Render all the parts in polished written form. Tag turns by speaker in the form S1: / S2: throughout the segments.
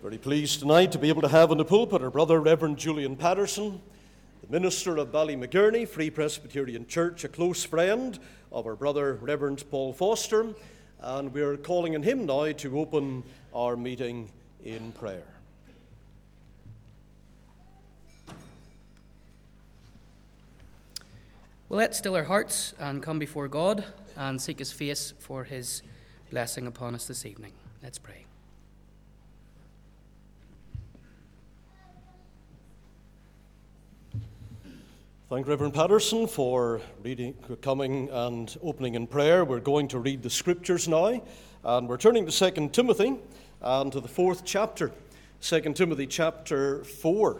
S1: Very pleased tonight to be able to have in the pulpit our brother Reverend Julian Patterson, the minister of Ballymcgurney Free Presbyterian Church, a close friend of our brother Reverend Paul Foster, and we're calling on him now to open our meeting in prayer.
S2: Well, let's still our hearts and come before God and seek His face for His blessing upon us this evening. Let's pray.
S1: Thank Reverend Patterson for coming and opening in prayer. We're going to read the scriptures now, and we're turning to 2 Timothy and to the 4th chapter, 2 Timothy chapter 4.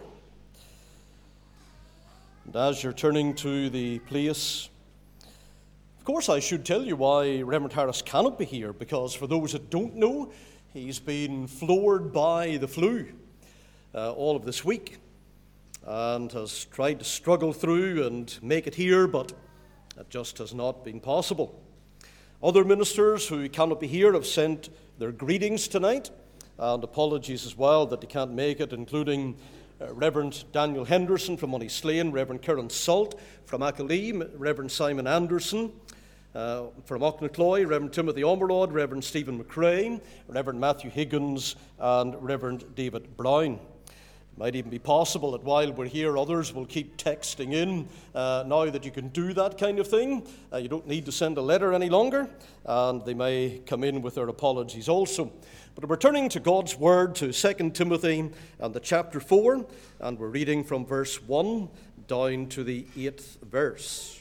S1: And as you're turning to the place, of course I should tell you why Reverend Harris cannot be here, because for those that don't know, he's been floored by the flu all of this week, and has tried to struggle through and make it here, but it just has not been possible. Other ministers who cannot be here have sent their greetings tonight, and apologies as well that they can't make it, including Reverend Daniel Henderson from Moneyslane, Reverend Kieran Salt from Acklee, Reverend Simon Anderson from Auchnacloy, Reverend Timothy Omerod, Reverend Stephen McRae, Reverend Matthew Higgins, and Reverend David Brown. It might even be possible that while we're here, others will keep texting in now that you can do that kind of thing. You don't need to send a letter any longer, and they may come in with their apologies also. But we're turning to God's Word, to 2 Timothy and the chapter 4, and we're reading from verse 1 down to the 8th verse.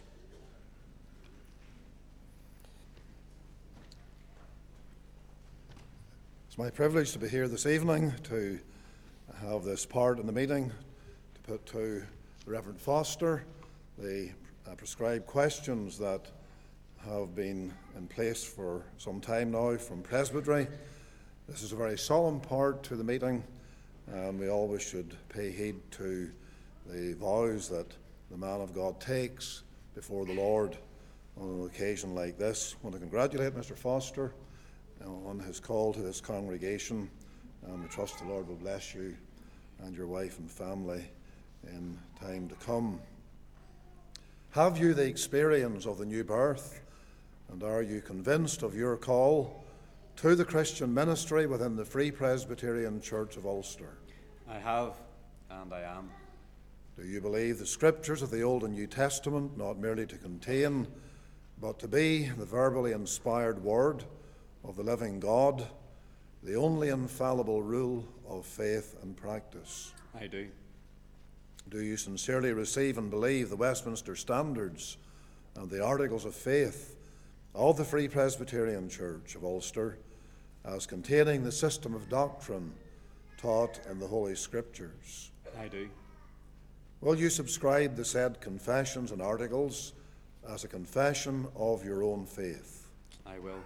S3: It's my privilege to be here this evening to have this part in the meeting, to put to the Reverend Foster the prescribed questions that have been in place for some time now from Presbytery. This is a very solemn part to the meeting, and we always should pay heed to the vows that the man of God takes before the Lord on an occasion like this. I want to congratulate Mr. Foster on his call to this congregation, and we trust the Lord will bless you and your wife and family in time to come. Have you the experience of the new birth, and are you convinced of your call to the Christian ministry within the Free Presbyterian Church of Ulster?
S4: I have, and I am.
S3: Do you believe the scriptures of the Old and New Testament not merely to contain, but to be the verbally inspired word of the living God, the only infallible rule of faith and practice?
S4: I do.
S3: Do you sincerely receive and believe the Westminster Standards and the Articles of Faith of the Free Presbyterian Church of Ulster as containing the system of doctrine taught in the Holy Scriptures?
S4: I do.
S3: Will you subscribe the said confessions and articles as a confession of your own faith?
S4: I will.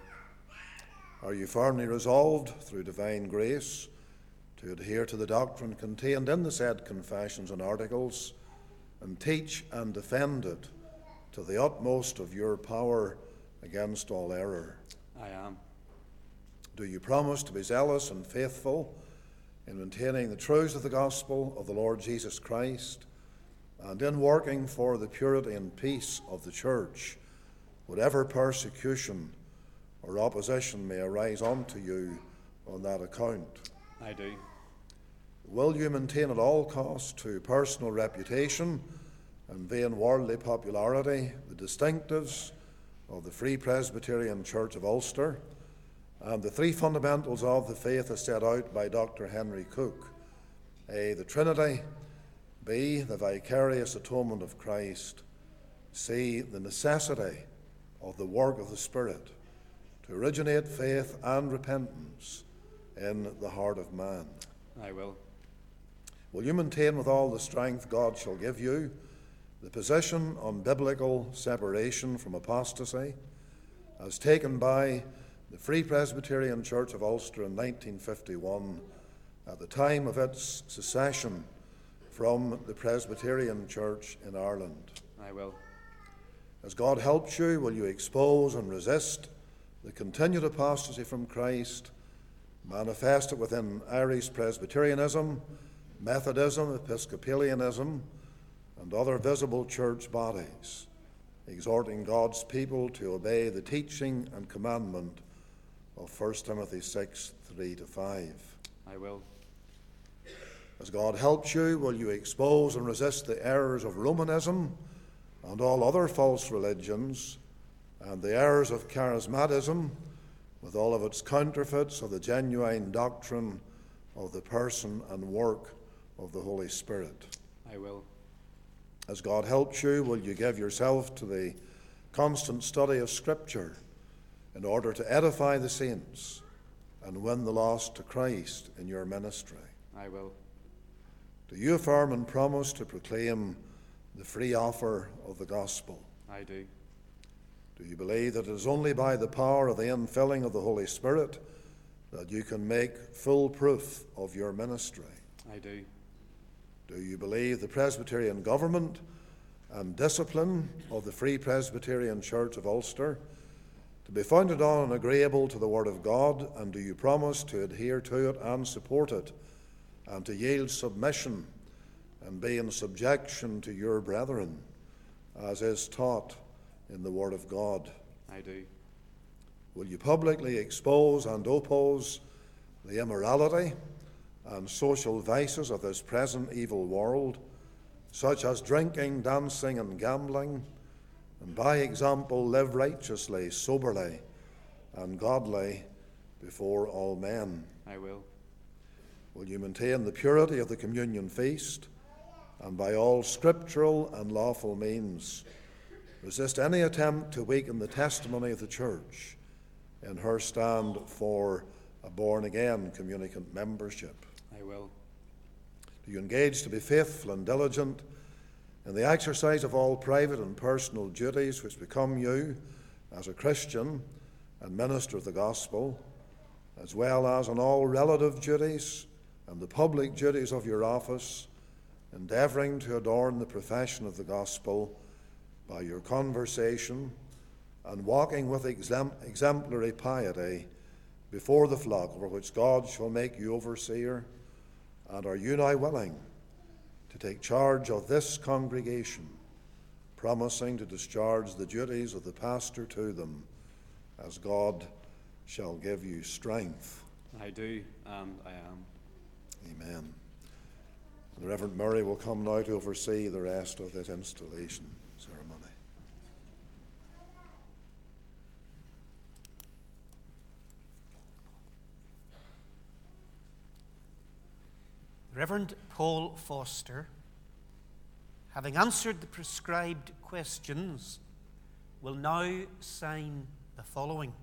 S3: Are you firmly resolved, through divine grace, to adhere to the doctrine contained in the said confessions and articles, and teach and defend it to the utmost of your power against all error?
S4: I am.
S3: Do you promise to be zealous and faithful in maintaining the truths of the gospel of the Lord Jesus Christ, and in working for the purity and peace of the church, whatever persecution or opposition may arise unto you on that account?
S4: I do.
S3: Will you maintain at all costs to personal reputation and vain worldly popularity the distinctives of the Free Presbyterian Church of Ulster and the three fundamentals of the faith as set out by Dr. Henry Cook? A, the Trinity; B, the vicarious atonement of Christ; C, the necessity of the work of the Spirit to originate faith and repentance in the heart of man.
S4: I will.
S3: Will you maintain with all the strength God shall give you the position on biblical separation from apostasy as taken by the Free Presbyterian Church of Ulster in 1951 at the time of its secession from the Presbyterian Church in Ireland?
S4: I will.
S3: As God helps you, will you expose and resist the continued apostasy from Christ manifested within Irish Presbyterianism, Methodism, Episcopalianism, and other visible church bodies, exhorting God's people to obey the teaching and commandment of 1 Timothy 6, 3-5.
S4: I will.
S3: As God helps you, will you expose and resist the errors of Romanism and all other false religions, and the errors of charismatism, with all of its counterfeits of the genuine doctrine of the person and work of the Holy Spirit?
S4: I will.
S3: As God helps you, will you give yourself to the constant study of Scripture in order to edify the saints and win the lost to Christ in your ministry?
S4: I will.
S3: Do you affirm and promise to proclaim the free offer of the gospel?
S4: I do.
S3: Do you believe that it is only by the power of the infilling of the Holy Spirit that you can make full proof of your ministry?
S4: I do.
S3: Do you believe the Presbyterian government and discipline of the Free Presbyterian Church of Ulster to be founded on and agreeable to the Word of God, and do you promise to adhere to it and support it, and to yield submission and be in subjection to your brethren, as is taught in the Word of God?
S4: I do.
S3: Will you publicly expose and oppose the immorality and social vices of this present evil world, such as drinking, dancing, and gambling, and by example live righteously, soberly, and godly before all men?
S4: I will.
S3: Will you maintain the purity of the communion feast, and by all scriptural and lawful means resist any attempt to weaken the testimony of the Church in her stand for a born-again communicant membership?
S4: I will.
S3: Do you engage to be faithful and diligent in the exercise of all private and personal duties which become you as a Christian and minister of the gospel, as well as in all relative duties and the public duties of your office, endeavouring to adorn the profession of the gospel by your conversation and walking with exemplary piety before the flock over which God shall make you overseer? And are you now willing to take charge of this congregation, promising to discharge the duties of the pastor to them, as God shall give you strength?
S4: I do, and I am.
S3: Amen. The Reverend Murray will come now to oversee the rest of this installation ceremony.
S5: Reverend Paul Foster, having answered the prescribed questions, will now sign the following.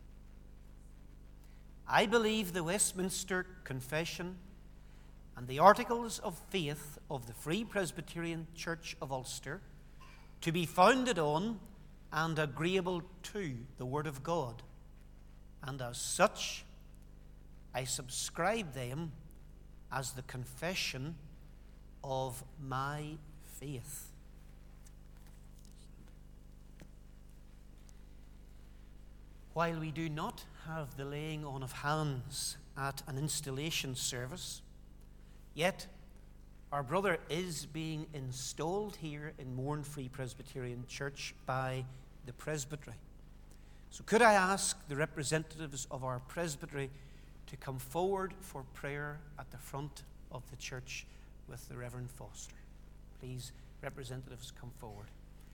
S5: I believe the Westminster Confession and the Articles of Faith of the Free Presbyterian Church of Ulster to be founded on and agreeable to the Word of God, and as such I subscribe them as the confession of my faith. While we do not have the laying on of hands at an installation service, yet our brother is being installed here in Mourne Free Presbyterian Church by the presbytery. So could I ask the representatives of our presbytery to come forward for prayer at the front of the church with the Reverend Foster? Please, representatives, come forward.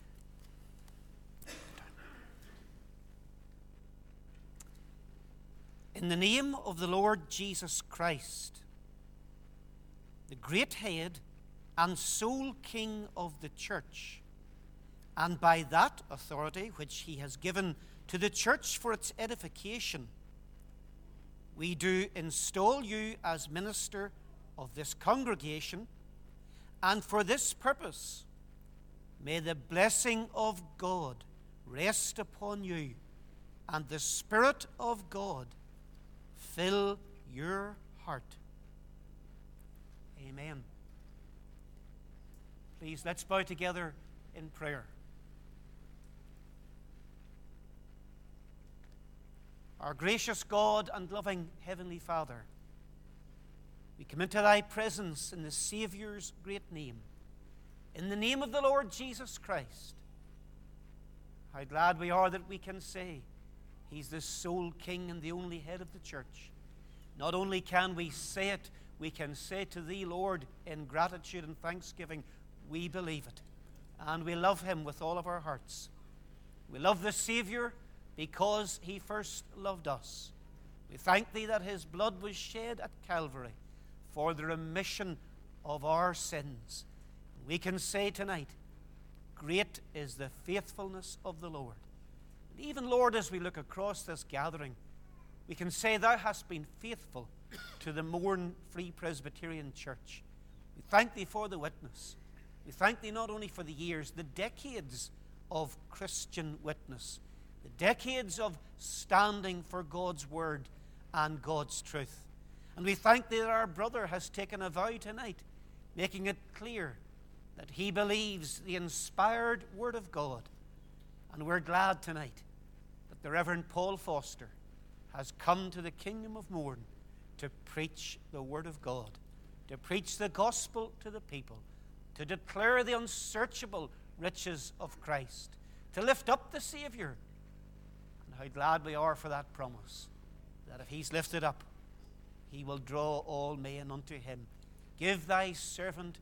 S5: In the name of the Lord Jesus Christ, the great head and sole King of the church, and by that authority which he has given to the church for its edification, we do install you as minister of this congregation, and for this purpose may the blessing of God rest upon you, and the Spirit of God fill your heart. Amen. Please, let's bow together in prayer. Our gracious God and loving Heavenly Father, we come into thy presence in the Saviour's great name, in the name of the Lord Jesus Christ. How glad we are that we can say he's the sole King and the only head of the church. Not only can we say it, we can say to thee, Lord, in gratitude and thanksgiving, we believe it. And we love him with all of our hearts. We love the Savior because he first loved us. We thank thee that his blood was shed at Calvary for the remission of our sins. We can say tonight, great is the faithfulness of the Lord. And even, Lord, as we look across this gathering, we can say thou hast been faithful to the Mourne Free Presbyterian Church. We thank thee for the witness. We thank thee not only for the years, the decades of Christian witness, the decades of standing for God's word and God's truth. And we thank thee that our brother has taken a vow tonight, making it clear that he believes the inspired word of God. And we're glad tonight that the Reverend Paul Foster has come to the Kingdom of Mourne to preach the word of God, to preach the gospel to the people, to declare the unsearchable riches of Christ, to lift up the Savior. And how glad we are for that promise, that if he's lifted up, he will draw all men unto him. Give thy servant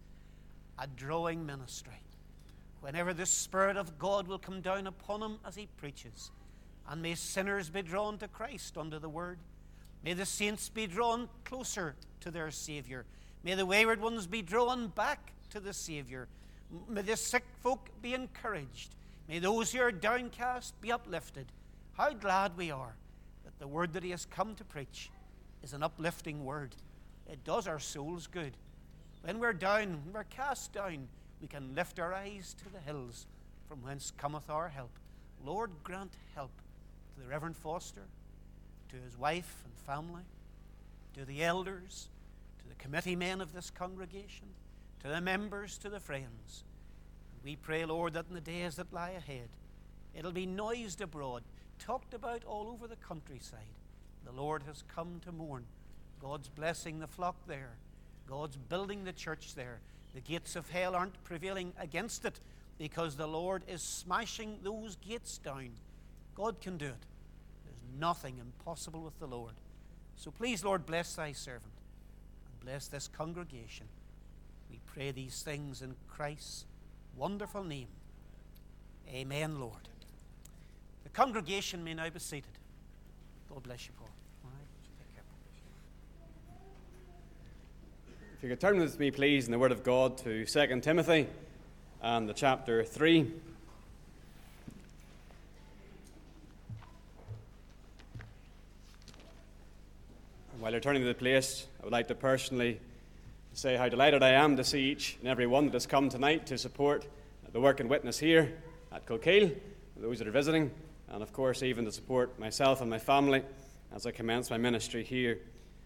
S5: a drawing ministry, whenever the Spirit of God will come down upon him as he preaches. And may sinners be drawn to Christ under the word. May the saints be drawn closer to their Savior. May the wayward ones be drawn back to the Savior. May the sick folk be encouraged. May those who are downcast be uplifted. How glad we are that the word that he has come to preach is an uplifting word. It does our souls good. When we're down, when we're cast down, we can lift our eyes to the hills from whence cometh our help. Lord, grant help to the Reverend Foster, to his wife and family, to the elders, to the committee men of this congregation, to the members, to the friends. And we pray, Lord, that in the days that lie ahead, it'll be noised abroad, talked about all over the countryside. The Lord has come to Mourne. God's blessing the flock there. God's building the church there. The gates of hell aren't prevailing against it because the Lord is smashing those gates down. God can do it. There's nothing impossible with the Lord. So please, Lord, bless thy servant and bless this congregation. We pray these things in Christ's wonderful name. Amen, Lord. The congregation may now be seated. God bless you, Paul. All right. Take care.
S4: If you could turn with me, please, in the Word of God to 2 Timothy and the chapter 3. While you're turning to the place, I would like to personally say how delighted I am to see each and every one that has come tonight to support the work and witness here at Kilkeel, those that are visiting, and of course even to support myself and my family as I commence my ministry here.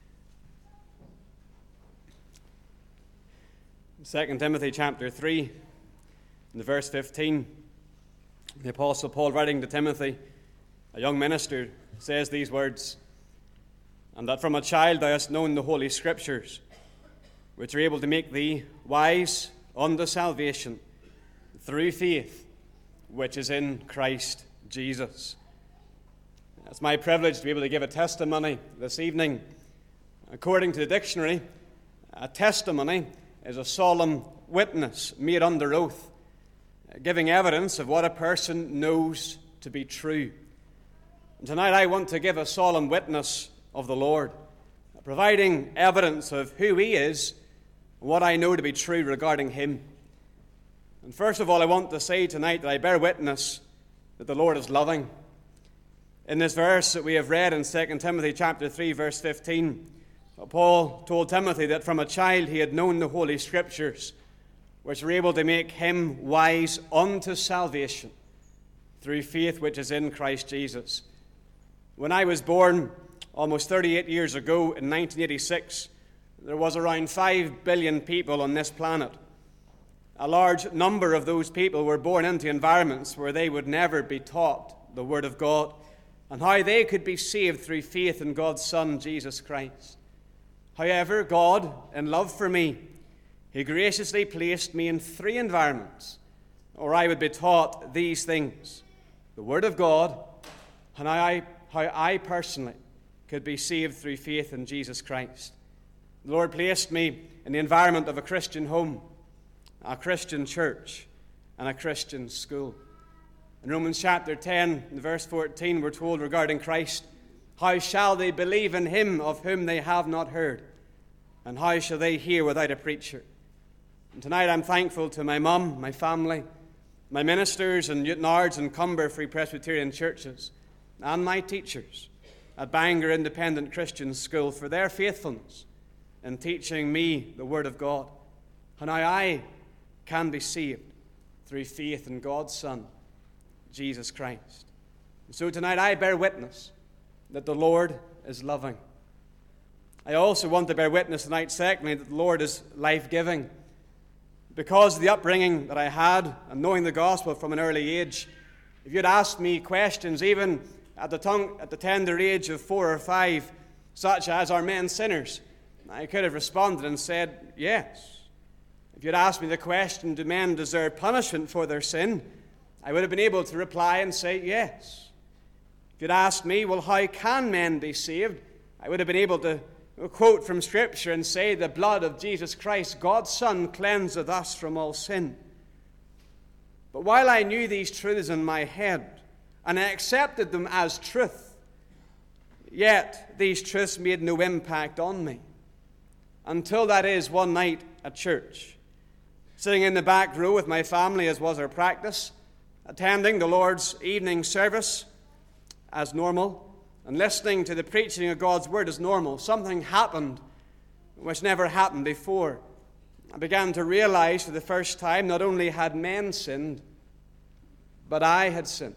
S4: 2 Timothy chapter 3, in the verse 15, the Apostle Paul, writing to Timothy, a young minister, says these words, "And that from a child thou hast known the Holy Scriptures, which are able to make thee wise unto salvation through faith, which is in Christ Jesus." It's my privilege to be able to give a testimony this evening. According to the dictionary, a testimony is a solemn witness made under oath, giving evidence of what a person knows to be true. And tonight I want to give a solemn witness of the Lord, providing evidence of who he is, what I know to be true regarding him. And first of all, I want to say tonight that I bear witness that the Lord is loving. In this verse that we have read in 2 Timothy chapter 3, verse 15, Paul told Timothy that from a child he had known the Holy Scriptures, which were able to make him wise unto salvation through faith which is in Christ Jesus. When I was born almost 38 years ago in 1986, there was around 5 billion people on this planet. A large number of those people were born into environments where they would never be taught the Word of God. and how they could be saved through faith in God's Son, Jesus Christ. However, God, in love for me, He graciously placed me in 3 environments where I would be taught these things: the Word of God, and how I personally could be saved through faith in Jesus Christ. The Lord placed me in the environment of a Christian home, a Christian church, and a Christian school. In Romans chapter 10, verse 14, we're told regarding Christ, "How shall they believe in him of whom they have not heard? And how shall they hear without a preacher?" And tonight I'm thankful to my mum, my family, my ministers in Newtownards and Cumber Free Presbyterian churches, and my teachers at Bangor Independent Christian School for their faithfulness in teaching me the Word of God, and how I can be saved through faith in God's Son, Jesus Christ. And so tonight I bear witness that the Lord is loving. I also want to bear witness tonight, secondly, that the Lord is life-giving. Because of the upbringing that I had and knowing the gospel from an early age, if you'd asked me questions even at the tender age of 4 or 5, such as, "Are men sinners?" I could have responded and said, yes. If you'd asked me the question, "Do men deserve punishment for their sin?" I would have been able to reply and say, yes. If you'd asked me, "Well, how can men be saved?" I would have been able to quote from Scripture and say, "The blood of Jesus Christ, God's Son, cleanseth us from all sin." But while I knew these truths in my head, and I accepted them as truth, yet these truths made no impact on me. Until that is one night at church, sitting in the back row with my family as was our practice, attending the Lord's evening service as normal, and listening to the preaching of God's Word as normal, something happened which never happened before. I began to realize for the first time not only had men sinned, but I had sinned.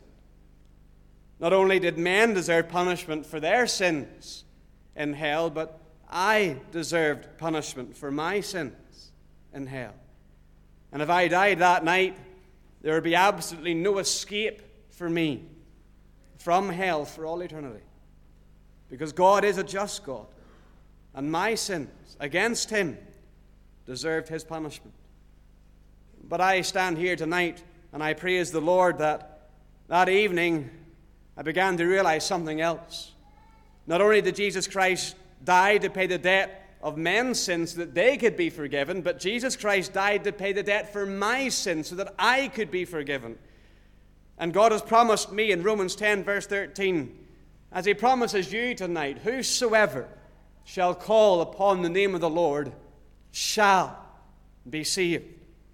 S4: Not only did men deserve punishment for their sins in hell, but I deserved punishment for my sins in hell. And if I died that night, there would be absolutely no escape for me from hell for all eternity. Because God is a just God, and my sins against Him deserved His punishment. But I stand here tonight and I praise the Lord that evening I began to realize something else. Not only did Jesus Christ die to pay the debt of men's sins so that they could be forgiven, but Jesus Christ died to pay the debt for my sins so that I could be forgiven. And God has promised me in Romans 10 verse 13, as He promises you tonight, "Whosoever shall call upon the name of the Lord shall be saved."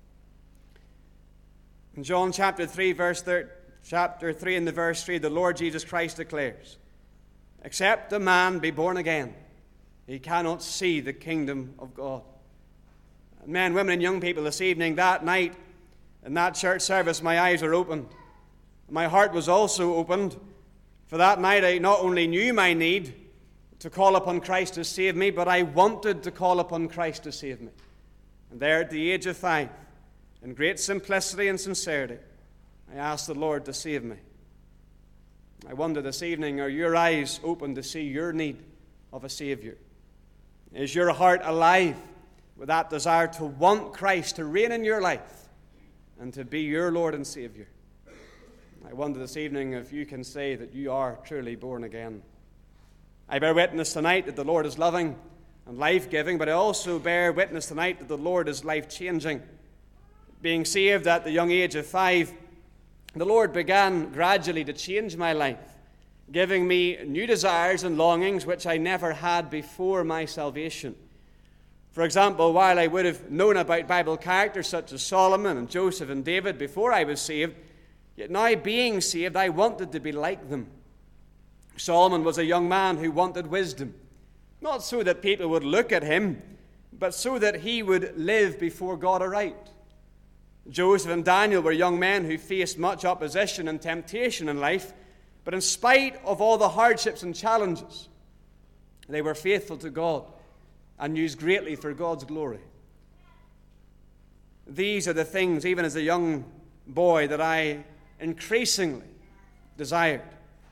S4: In John chapter 3 in the verse 3, the Lord Jesus Christ declares, "Except a man be born again, he cannot see the kingdom of God." Men, women, and young people, this evening, that night, in that church service, my eyes were opened. My heart was also opened. For that night, I not only knew my need to call upon Christ to save me, but I wanted to call upon Christ to save me. And there at the age of 5, in great simplicity and sincerity, I asked the Lord to save me. I wonder this evening, are your eyes open to see your need of a Savior? Is your heart alive with that desire to want Christ to reign in your life and to be your Lord and Savior? I wonder this evening if you can say that you are truly born again. I bear witness tonight that the Lord is loving and life-giving, but I also bear witness tonight that the Lord is life-changing. Being saved at the young age of 5, the Lord began gradually to change my life, giving me new desires and longings which I never had before my salvation. For example, while I would have known about Bible characters such as Solomon and Joseph and David before I was saved, yet now being saved, I wanted to be like them. Solomon was a young man who wanted wisdom, not so that people would look at him, but so that he would live before God aright. Joseph and Daniel were young men who faced much opposition and temptation in life, but in spite of all the hardships and challenges, they were faithful to God and used greatly for God's glory. These are the things, even as a young boy, that I increasingly desired.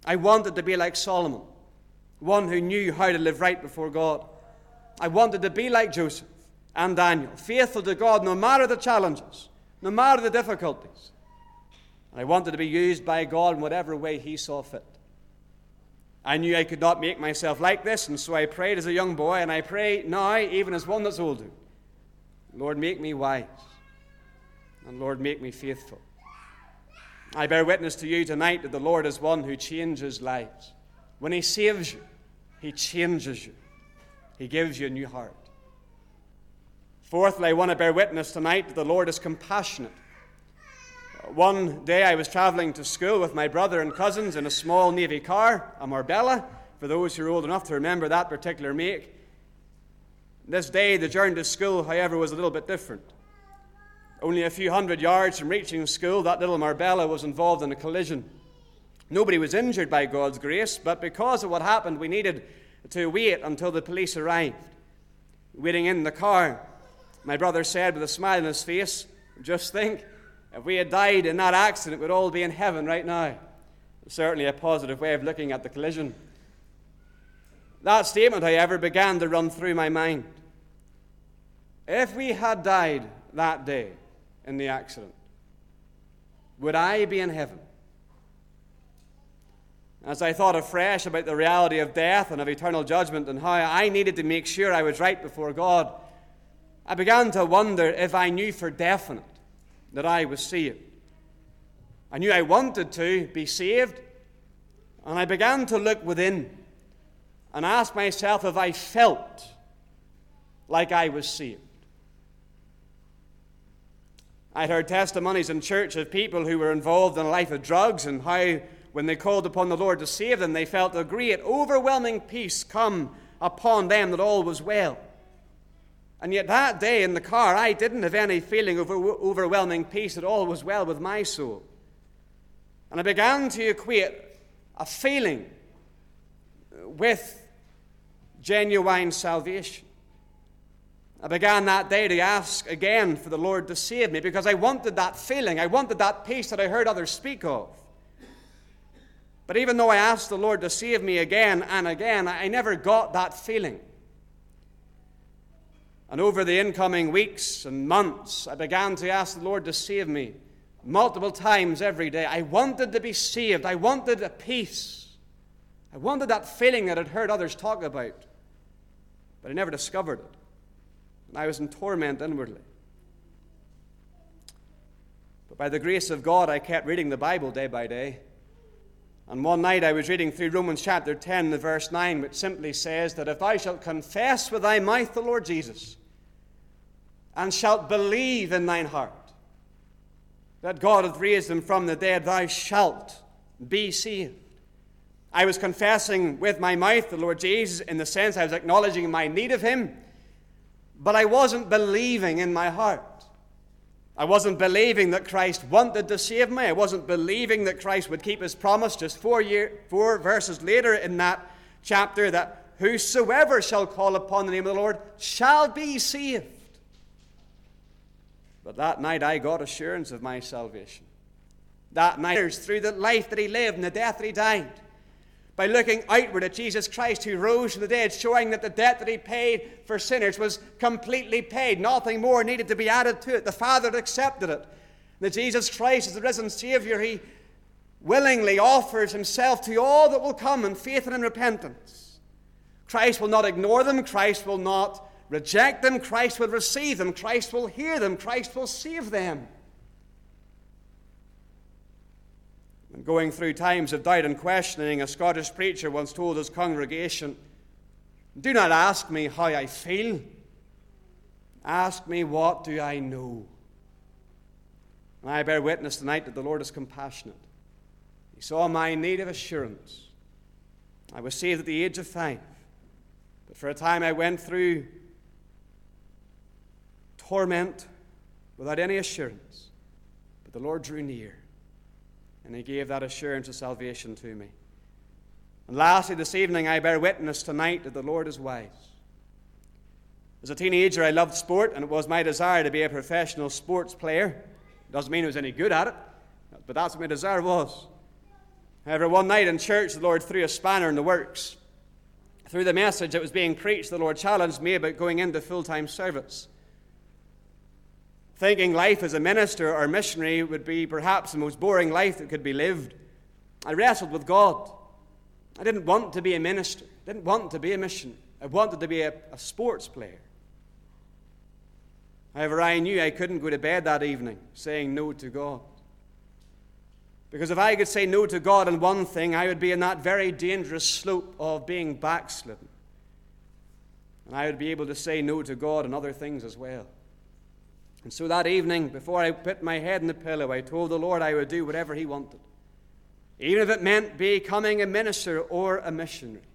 S4: I wanted to be like Solomon, one who knew how to live right before God. I wanted to be like Joseph and Daniel, faithful to God no matter the challenges, no matter the difficulties. And I wanted to be used by God in whatever way He saw fit. I knew I could not make myself like this, and so I prayed as a young boy, and I pray now, even as one that's older. Lord, make me wise, and Lord, make me faithful. I bear witness to you tonight that the Lord is one who changes lives. When He saves you, He changes you. He gives you a new heart. Fourthly, I want to bear witness tonight that the Lord is compassionate. One day I was traveling to school with my brother and cousins in a small Navy car, a Marbella, for those who are old enough to remember that particular make. This day, the journey to school, however, was a little bit different. Only a few hundred yards from reaching school, that little Marbella was involved in a collision. Nobody was injured by God's grace, but because of what happened, we needed to wait until the police arrived. Waiting in the car, my brother said with a smile on his face, "Just think, if we had died in that accident, we'd all be in heaven right now." Certainly a positive way of looking at the collision. That statement, however, began to run through my mind. If we had died that day in the accident, would I be in heaven? As I thought afresh about the reality of death and of eternal judgment and how I needed to make sure I was right before God, I began to wonder if I knew for definite that I was saved. I knew I wanted to be saved, and I began to look within and ask myself if I felt like I was saved. I'd heard testimonies in church of people who were involved in a life of drugs and how when they called upon the Lord to save them, they felt a great, overwhelming peace come upon them that all was well. And yet that day in the car, I didn't have any feeling of overwhelming peace that all was well with my soul. And I began to equate a feeling with genuine salvation. I began that day to ask again for the Lord to save me because I wanted that feeling. I wanted that peace that I heard others speak of. But even though I asked the Lord to save me again and again, I never got that feeling. And over the incoming weeks and months, I began to ask the Lord to save me multiple times every day. I wanted to be saved. I wanted a peace. I wanted that feeling that I'd heard others talk about. But I never discovered it. And I was in torment inwardly. But by the grace of God, I kept reading the Bible day by day. And one night I was reading through Romans chapter 10, the verse 9, which simply says that if thou shalt confess with thy mouth the Lord Jesus, and shalt believe in thine heart that God hath raised him from the dead, thou shalt be saved. I was confessing with my mouth the Lord Jesus in the sense I was acknowledging my need of him, but I wasn't believing in my heart. I wasn't believing that Christ wanted to save me. I wasn't believing that Christ would keep his promise just 4 verses later in that chapter that whosoever shall call upon the name of the Lord shall be saved. But that night I got assurance of my salvation. That night, through the life that he lived and the death that he died, by looking outward at Jesus Christ who rose from the dead, showing that the debt that he paid for sinners was completely paid. Nothing more needed to be added to it. The Father had accepted it. That Jesus Christ is the risen Savior. He willingly offers himself to all that will come in faith and in repentance. Christ will not ignore them. Christ will not reject them. Christ will receive them. Christ will hear them. Christ will save them. When going through times of doubt and questioning, a Scottish preacher once told his congregation, "Do not ask me how I feel. Ask me what do I know." And I bear witness tonight that the Lord is compassionate. He saw my need of assurance. I was saved at the age of 5. But for a time I went through torment without any assurance. But the Lord drew near. And he gave that assurance of salvation to me. And lastly, this evening, I bear witness tonight that the Lord is wise. As a teenager, I loved sport, and it was my desire to be a professional sports player. Doesn't mean I was any good at it, but that's what my desire was. However, one night in church, the Lord threw a spanner in the works. Through the message that was being preached, the Lord challenged me about going into full-time service. Thinking life as a minister or missionary would be perhaps the most boring life that could be lived, I wrestled with God. I didn't want to be a minister. I didn't want to be a missionary. I wanted to be a sports player. However, I knew I couldn't go to bed that evening saying no to God. Because if I could say no to God on one thing, I would be in that very dangerous slope of being backslidden. And I would be able to say no to God on other things as well. And so that evening, before I put my head in the pillow, I told the Lord I would do whatever He wanted, even if it meant becoming a minister or a missionary.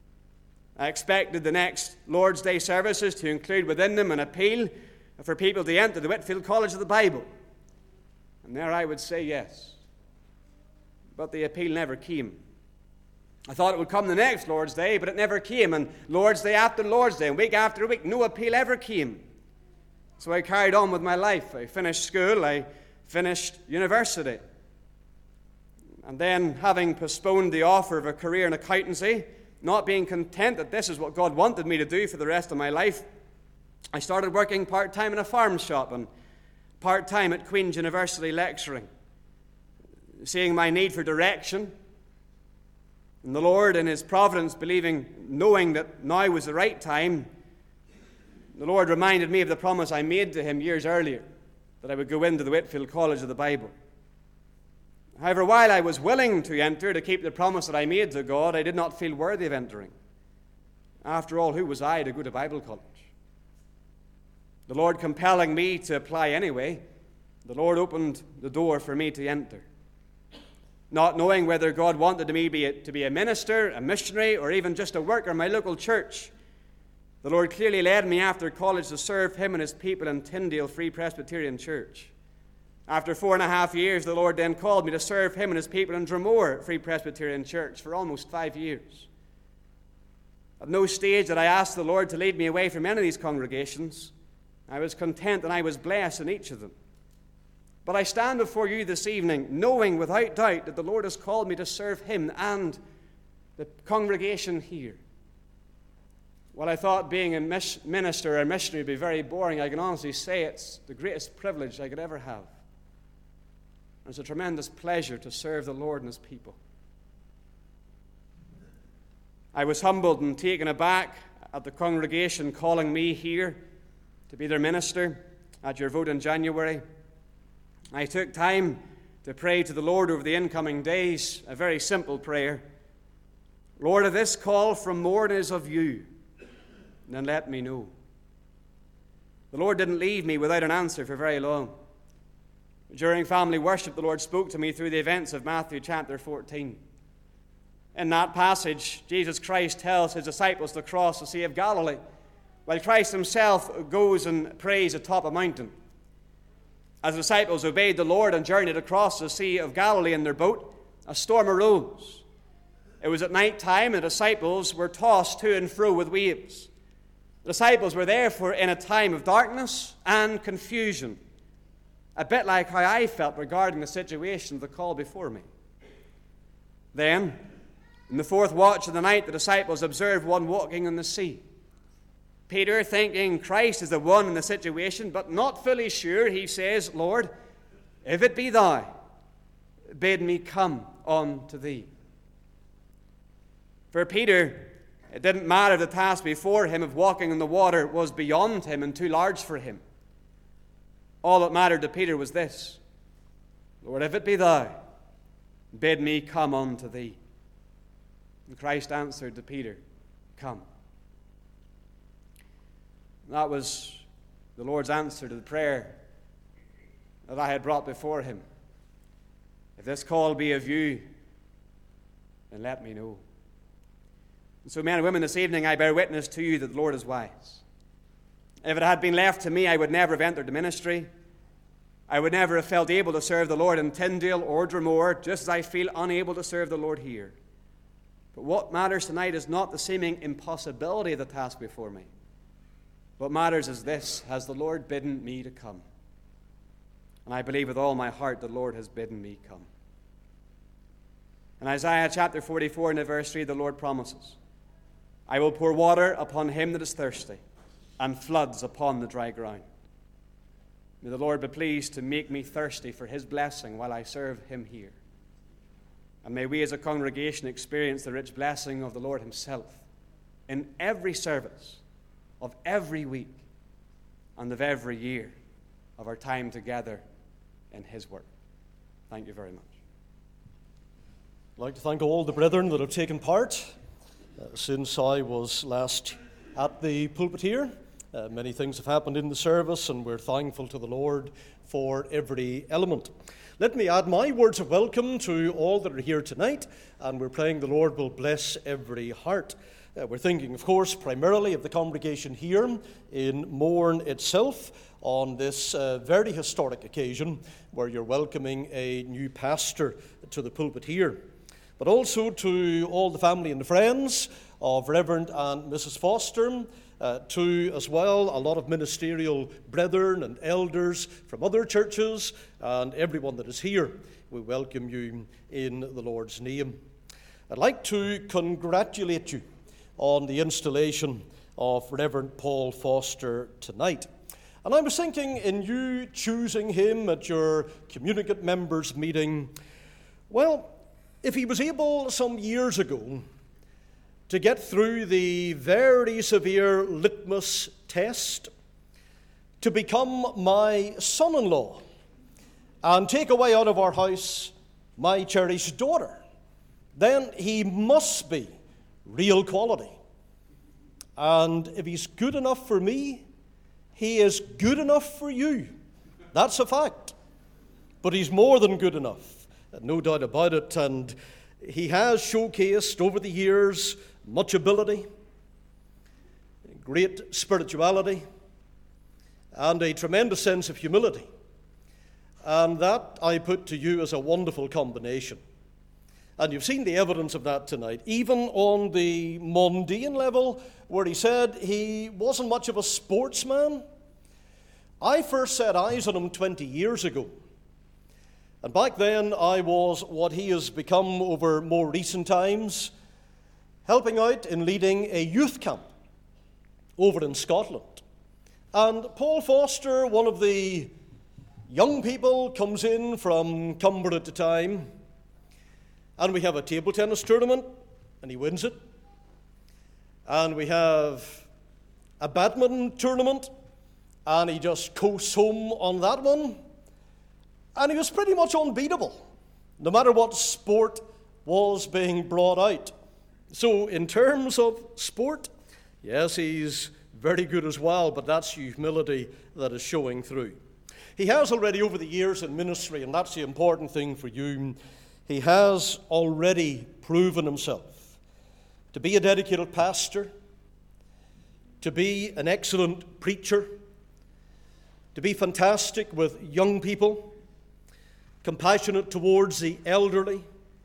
S4: I expected the next Lord's Day services to include within them an appeal for people to enter the Whitefield College of the Bible. And there I would say yes. But the appeal never came. I thought it would come the next Lord's Day, but it never came. And Lord's Day after Lord's Day, and week after week, no appeal ever came. So I carried on with my life. I finished school. I finished university. And then, having postponed the offer of a career in accountancy, not being content that this is what God wanted me to do for the rest of my life, I started working part-time in a farm shop and part-time at Queen's University lecturing. Seeing my need for direction, and the Lord in His providence knowing that now was the right time, the Lord reminded me of the promise I made to Him years earlier, that I would go into the Whitefield College of the Bible. However, while I was willing to enter to keep the promise that I made to God, I did not feel worthy of entering. After all, who was I to go to Bible college? The Lord compelling me to apply anyway, the Lord opened the door for me to enter. Not knowing whether God wanted me to be a minister, a missionary, or even just a worker in my local church, the Lord clearly led me after college to serve Him and His people in Tyndale Free Presbyterian Church. After 4.5 years, the Lord then called me to serve Him and His people in Dromore Free Presbyterian Church for almost 5 years. At no stage did I ask the Lord to lead me away from any of these congregations. I was content and I was blessed in each of them. But I stand before you this evening knowing without doubt that the Lord has called me to serve Him and the congregation here. While I thought being a minister or a missionary would be very boring, I can honestly say it's the greatest privilege I could ever have. It's a tremendous pleasure to serve the Lord and His people. I was humbled and taken aback at the congregation calling me here to be their minister at your vote in January. I took time to pray to the Lord over the incoming days, a very simple prayer. Lord, if this call from Mourne is of you, then let me know. The Lord didn't leave me without an answer for very long. During family worship, the Lord spoke to me through the events of Matthew chapter 14. In that passage, Jesus Christ tells His disciples to cross the Sea of Galilee, while Christ Himself goes and prays atop a mountain. As the disciples obeyed the Lord and journeyed across the Sea of Galilee in their boat, a storm arose. It was at night time, and the disciples were tossed to and fro with waves. The disciples were therefore in a time of darkness and confusion, a bit like how I felt regarding the situation of the call before me. Then, in the fourth watch of the night, the disciples observed one walking on the sea. Peter, thinking Christ is the one in the situation, but not fully sure, he says, Lord, if it be Thou, bid me come unto Thee. For Peter, it didn't matter if the task before him of walking on the water was beyond him and too large for him. All that mattered to Peter was this: Lord, if it be Thou, bid me come unto Thee. And Christ answered to Peter, Come. That was the Lord's answer to the prayer that I had brought before Him. If this call be of you, then let me know. And so, men and women, this evening I bear witness to you that the Lord is wise. If it had been left to me, I would never have entered the ministry. I would never have felt able to serve the Lord in Tyndale or Dromore, just as I feel unable to serve the Lord here. But what matters tonight is not the seeming impossibility of the task before me. What matters is this: has the Lord bidden me to come? And I believe with all my heart the Lord has bidden me come. In Isaiah chapter 44 and verse 3, the Lord promises, I will pour water upon him that is thirsty, and floods upon the dry ground. May the Lord be pleased to make me thirsty for his blessing while I serve him here. And may we as a congregation experience the rich blessing of the Lord himself in every service of every week and of every year of our time together in his work. Thank you very much.
S1: I'd like to thank all the brethren that have taken part since I was last at the pulpit here. Many things have happened in the service, and we're thankful to the Lord for every element. Let me add my words of welcome to all that are here tonight, and we're praying the Lord will bless every heart. We're thinking, of course, primarily of the congregation here in Mourne itself on this very historic occasion where you're welcoming a new pastor to the pulpit here. But also to all the family and the friends of Reverend and Mrs. Foster, to as well a lot of ministerial brethren and elders from other churches and everyone that is here. We welcome you in the Lord's name. I'd like to congratulate you on the installation of Reverend Paul Foster tonight. And I was thinking, in you choosing him at your communicant members meeting, well, if he was able some years ago to get through the very severe litmus test, to become my son-in-law and take away out of our house my cherished daughter, then he must be real quality. And if he's good enough for me, he is good enough for you. That's a fact. But he's more than good enough, no doubt about it. And he has showcased over the years much ability, great spirituality, and a tremendous sense of humility. And that I put to you as a wonderful combination. And you've seen the evidence of that tonight, even on the mundane level, where he said he wasn't much of a sportsman. I first set eyes on him 20 years ago. And back then I was what he has become over more recent times, helping out in leading a youth camp over in Scotland. And Paul Foster, one of the young people, comes in from Cumber at the time, and we have a table tennis tournament, and he wins it. And we have a badminton tournament, and he just coasts home on that one. And he was pretty much unbeatable, no matter what sport was being brought out. So in terms of sport, yes, he's very good as well, but that's humility that is showing through. He has already over the years in ministry, and that's the important thing for you, he has already proven himself to be a dedicated pastor, to be an excellent preacher, to be fantastic with young people, compassionate towards the elderly,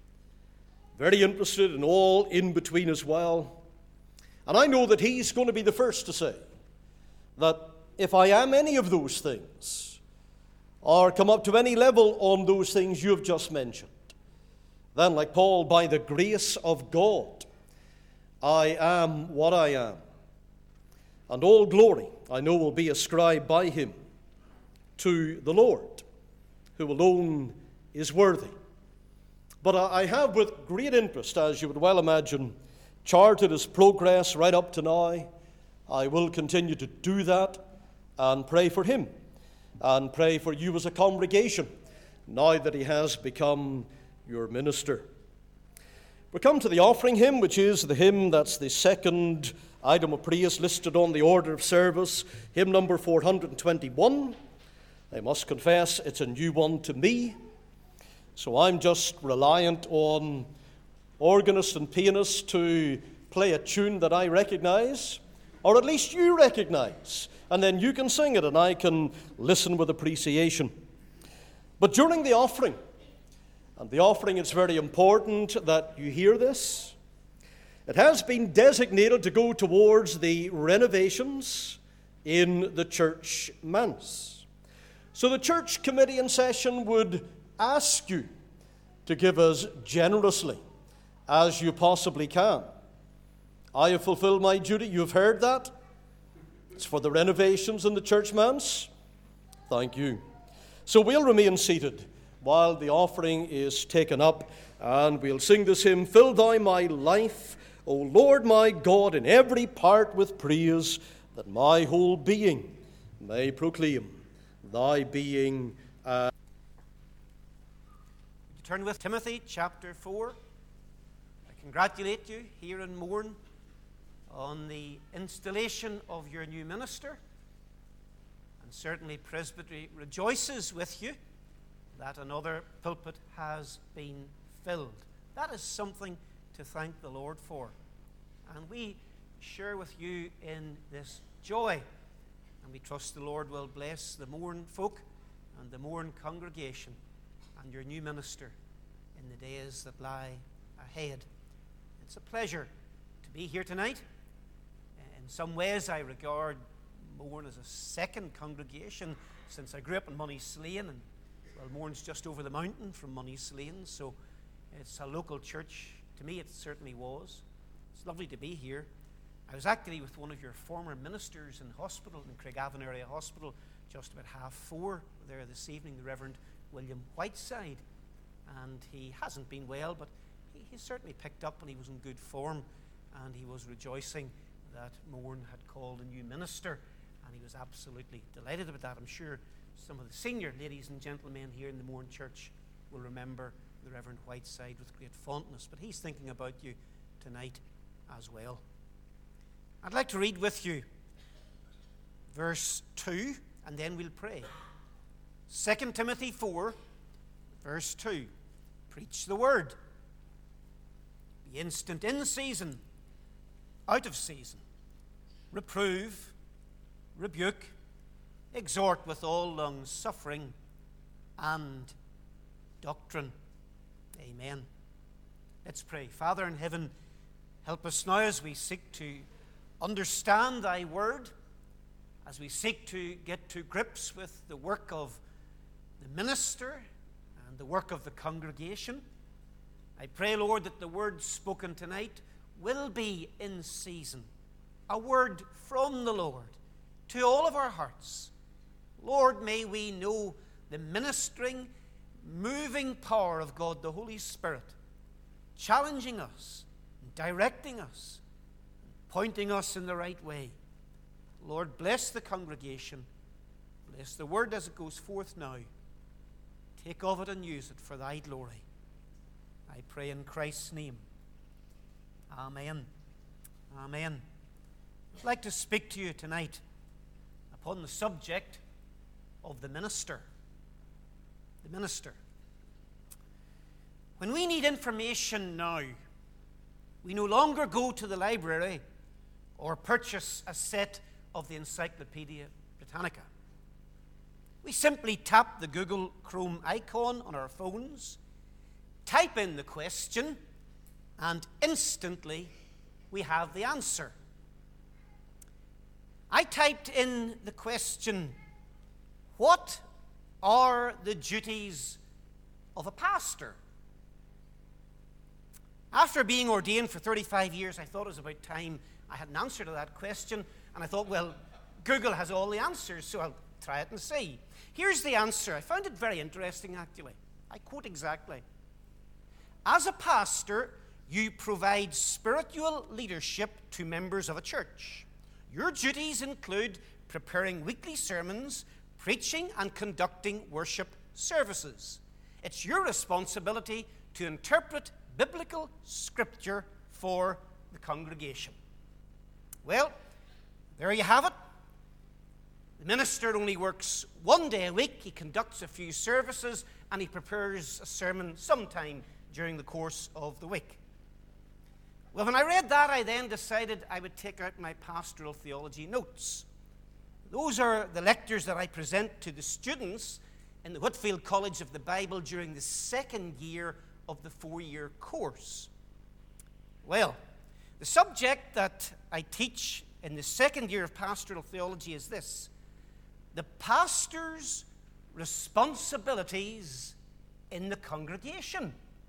S1: very interested in all in between as well. And I know that he's going to be the first to say that if I am any of those things, or come up to any level on those things you have just mentioned, then, like Paul, by the grace of God, I am what I am. And all glory, I know, will be ascribed by him to the Lord, who alone is worthy. But I have, with great interest, as you would well imagine, charted his progress right up to now. I will continue to do that and pray for him and pray for you as a congregation now that he has become your minister. We come to the offering hymn, which is the hymn that's the second item of praise listed on the order of service, hymn number 421. I must confess it's a new one to me, so I'm just reliant on organists and pianists to play a tune that I recognize, or at least you recognize, and then you can sing it and I can listen with appreciation. But during the offering, and the offering, it's very important that you hear this, it has been designated to go towards the renovations in the church manse. So the church committee in session would ask you to give as generously as you possibly can. I have fulfilled my duty. You've heard that. It's for the renovations in the church manse. Thank you. So we'll remain seated while the offering is taken up, and we'll sing this hymn, Fill Thou my life, O Lord my God, in every part with praise, that my whole being may proclaim Thy being.
S5: Turn with Timothy chapter 4. I congratulate you here in Mourne on the installation of your new minister. And certainly Presbytery rejoices with you that another pulpit has been filled. That is something to thank the Lord for. And we share with you in this joy. And we trust the Lord will bless the Mourne folk and the Mourne congregation and your new minister in the days that lie ahead. It's a pleasure to be here tonight. In some ways, I regard Mourne as a second congregation since I grew up in Moneyslane, and well, Mourne's just over the mountain from Moneyslane, so it's a local church. To me, it certainly was. It's lovely to be here. I was actually with one of your former ministers in hospital, in Craigavon Area Hospital, just about 4:30 there this evening, the Reverend William Whiteside. And he hasn't been well, but he certainly picked up and he was in good form, and he was rejoicing that Mourne had called a new minister, and he was absolutely delighted about that. I'm sure some of the senior ladies and gentlemen here in the Mourne Church will remember the Reverend Whiteside with great fondness, but he's thinking about you tonight as well. I'd like to read with you verse 2, and then we'll pray. 2 Timothy 4, verse 2. Preach the word. Be instant in season, out of season. Reprove, rebuke, exhort with all long suffering and doctrine. Amen. Let's pray. Father in heaven, help us now as we seek to understand thy word, as we seek to get to grips with the work of the minister and the work of the congregation. I pray, Lord, that the word spoken tonight will be in season, a word from the Lord to all of our hearts. Lord, may we know the ministering, moving power of God, the Holy Spirit, challenging us, directing us, pointing us in the right way. Lord, bless the congregation. Bless the word as it goes forth now. Take of it and use it for thy glory. I pray in Christ's name. Amen. Amen. I'd like to speak to you tonight upon the subject of the minister. The minister. When we need information now, we no longer go to the library or purchase a set of the Encyclopedia Britannica. We simply tap the Google Chrome icon on our phones, type in the question, and instantly we have the answer. I typed in the question, what are the duties of a pastor? After being ordained for 35 years, I thought it was about time I had an answer to that question, and I thought, well, Google has all the answers, so I'll try it and see. Here's the answer. I found it very interesting, actually. I quote exactly. As a pastor, you provide spiritual leadership to members of a church. Your duties include preparing weekly sermons, preaching, and conducting worship services. It's your responsibility to interpret biblical scripture for the congregation. Well, there you have it. The minister only works one day a week. He conducts a few services, and he prepares a sermon sometime during the course of the week. Well, when I read that, I then decided I would take out my pastoral theology notes. Those are the lectures that I present to the students in the Whitfield College of the Bible during the second year of the 4-year course. Well, the subject that I teach in the second year of pastoral theology is this: the pastor's responsibilities in the congregation.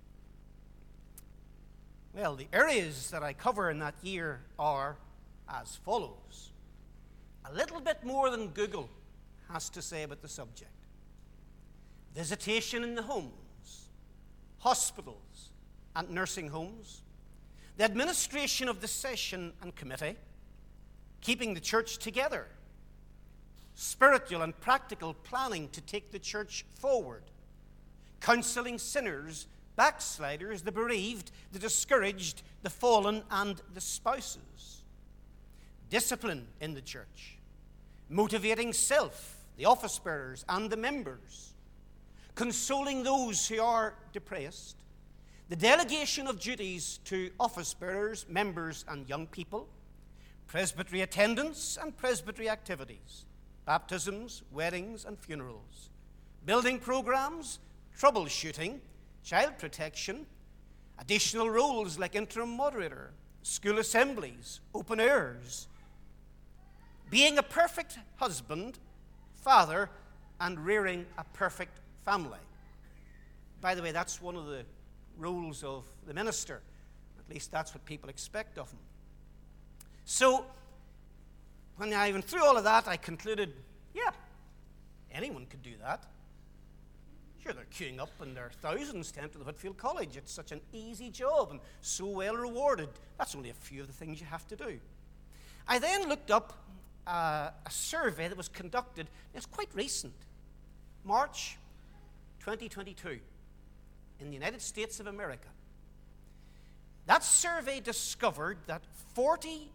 S5: Well, the areas that I cover in that year are as follows. A little bit more than Google has to say about the subject. Visitation in the homes, hospitals and nursing homes, the administration of the session and committee, keeping the church together, spiritual and practical planning to take the church forward, counseling sinners, backsliders, the bereaved, the discouraged, the fallen, and the spouses, discipline in the church, motivating self, the office bearers, and the members, consoling those who are depressed, the delegation of duties to office bearers, members, and young people, presbytery attendance and presbytery activities, baptisms, weddings, and funerals, building programs, troubleshooting, child protection, additional roles like interim moderator, school assemblies, open airs, being a perfect husband, father, and rearing a perfect family. By the way, that's one of the roles of the minister. At least that's what people expect of him. So, when I went through all of that, I concluded, yeah, anyone could do that. Sure, they're queuing up in their thousands to enter the Whitfield College. It's such an easy job and so well rewarded. That's only a few of the things you have to do. I then looked up a survey that was conducted. It's quite recent, March 2022, in the United States of America. That survey discovered that 42%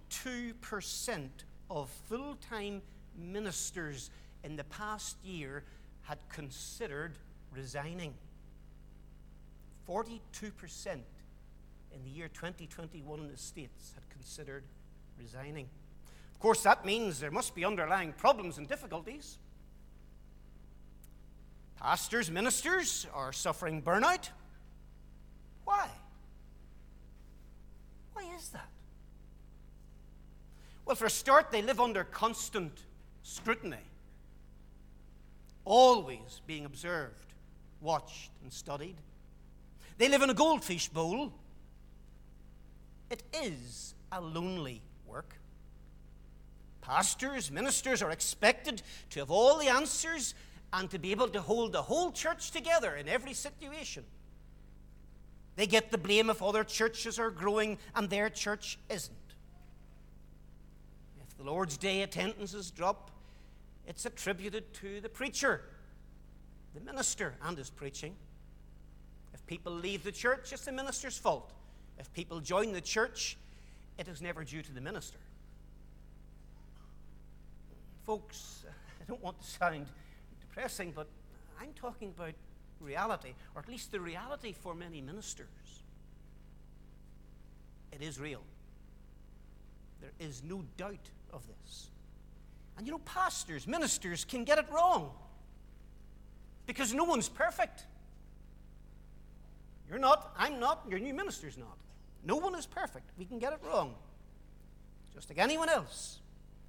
S5: of full-time ministers in the past year had considered resigning. 42% in the year 2021 in the States had considered resigning. Of course, that means there must be underlying problems and difficulties. Pastors, ministers are suffering burnout. Why? Why is that? Well, for a start, they live under constant scrutiny, always being observed, watched, and studied. They live in a goldfish bowl. It is a lonely work. Pastors, ministers are expected to have all the answers and to be able to hold the whole church together in every situation. They get the blame if other churches are growing and their church isn't. If the Lord's Day attendances drop, it's attributed to the preacher, the minister, and his preaching. If people leave the church, it's the minister's fault. If people join the church, it is never due to the minister. Folks, I don't want to sound depressing, but I'm talking about reality, or at least the reality for many ministers. It is real. There is no doubt of this. And you know, pastors, ministers can get it wrong because no one's perfect. You're not, I'm not, your new minister's not. No one is perfect. We can get it wrong, just like anyone else.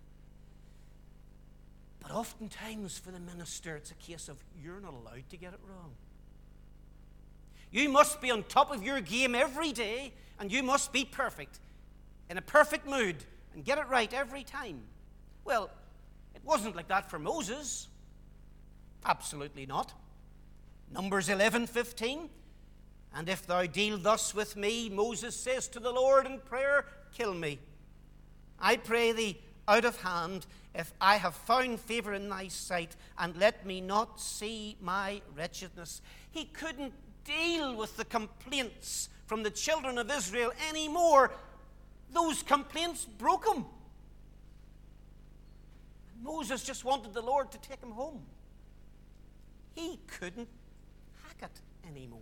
S5: But oftentimes for the minister, it's a case of you're not allowed to get it wrong. You must be on top of your game every day, and you must be perfect, in a perfect mood, and get it right every time. Well, it wasn't like that for Moses. Absolutely not. Numbers 11:15. And if thou deal thus with me, Moses says to the Lord in prayer, kill me. I pray thee out of hand, if I have found favor in thy sight, and let me not see my wretchedness. He couldn't deal with the complaints from the children of Israel anymore. Those complaints broke him. Moses just wanted the Lord to take him home. He couldn't hack it anymore.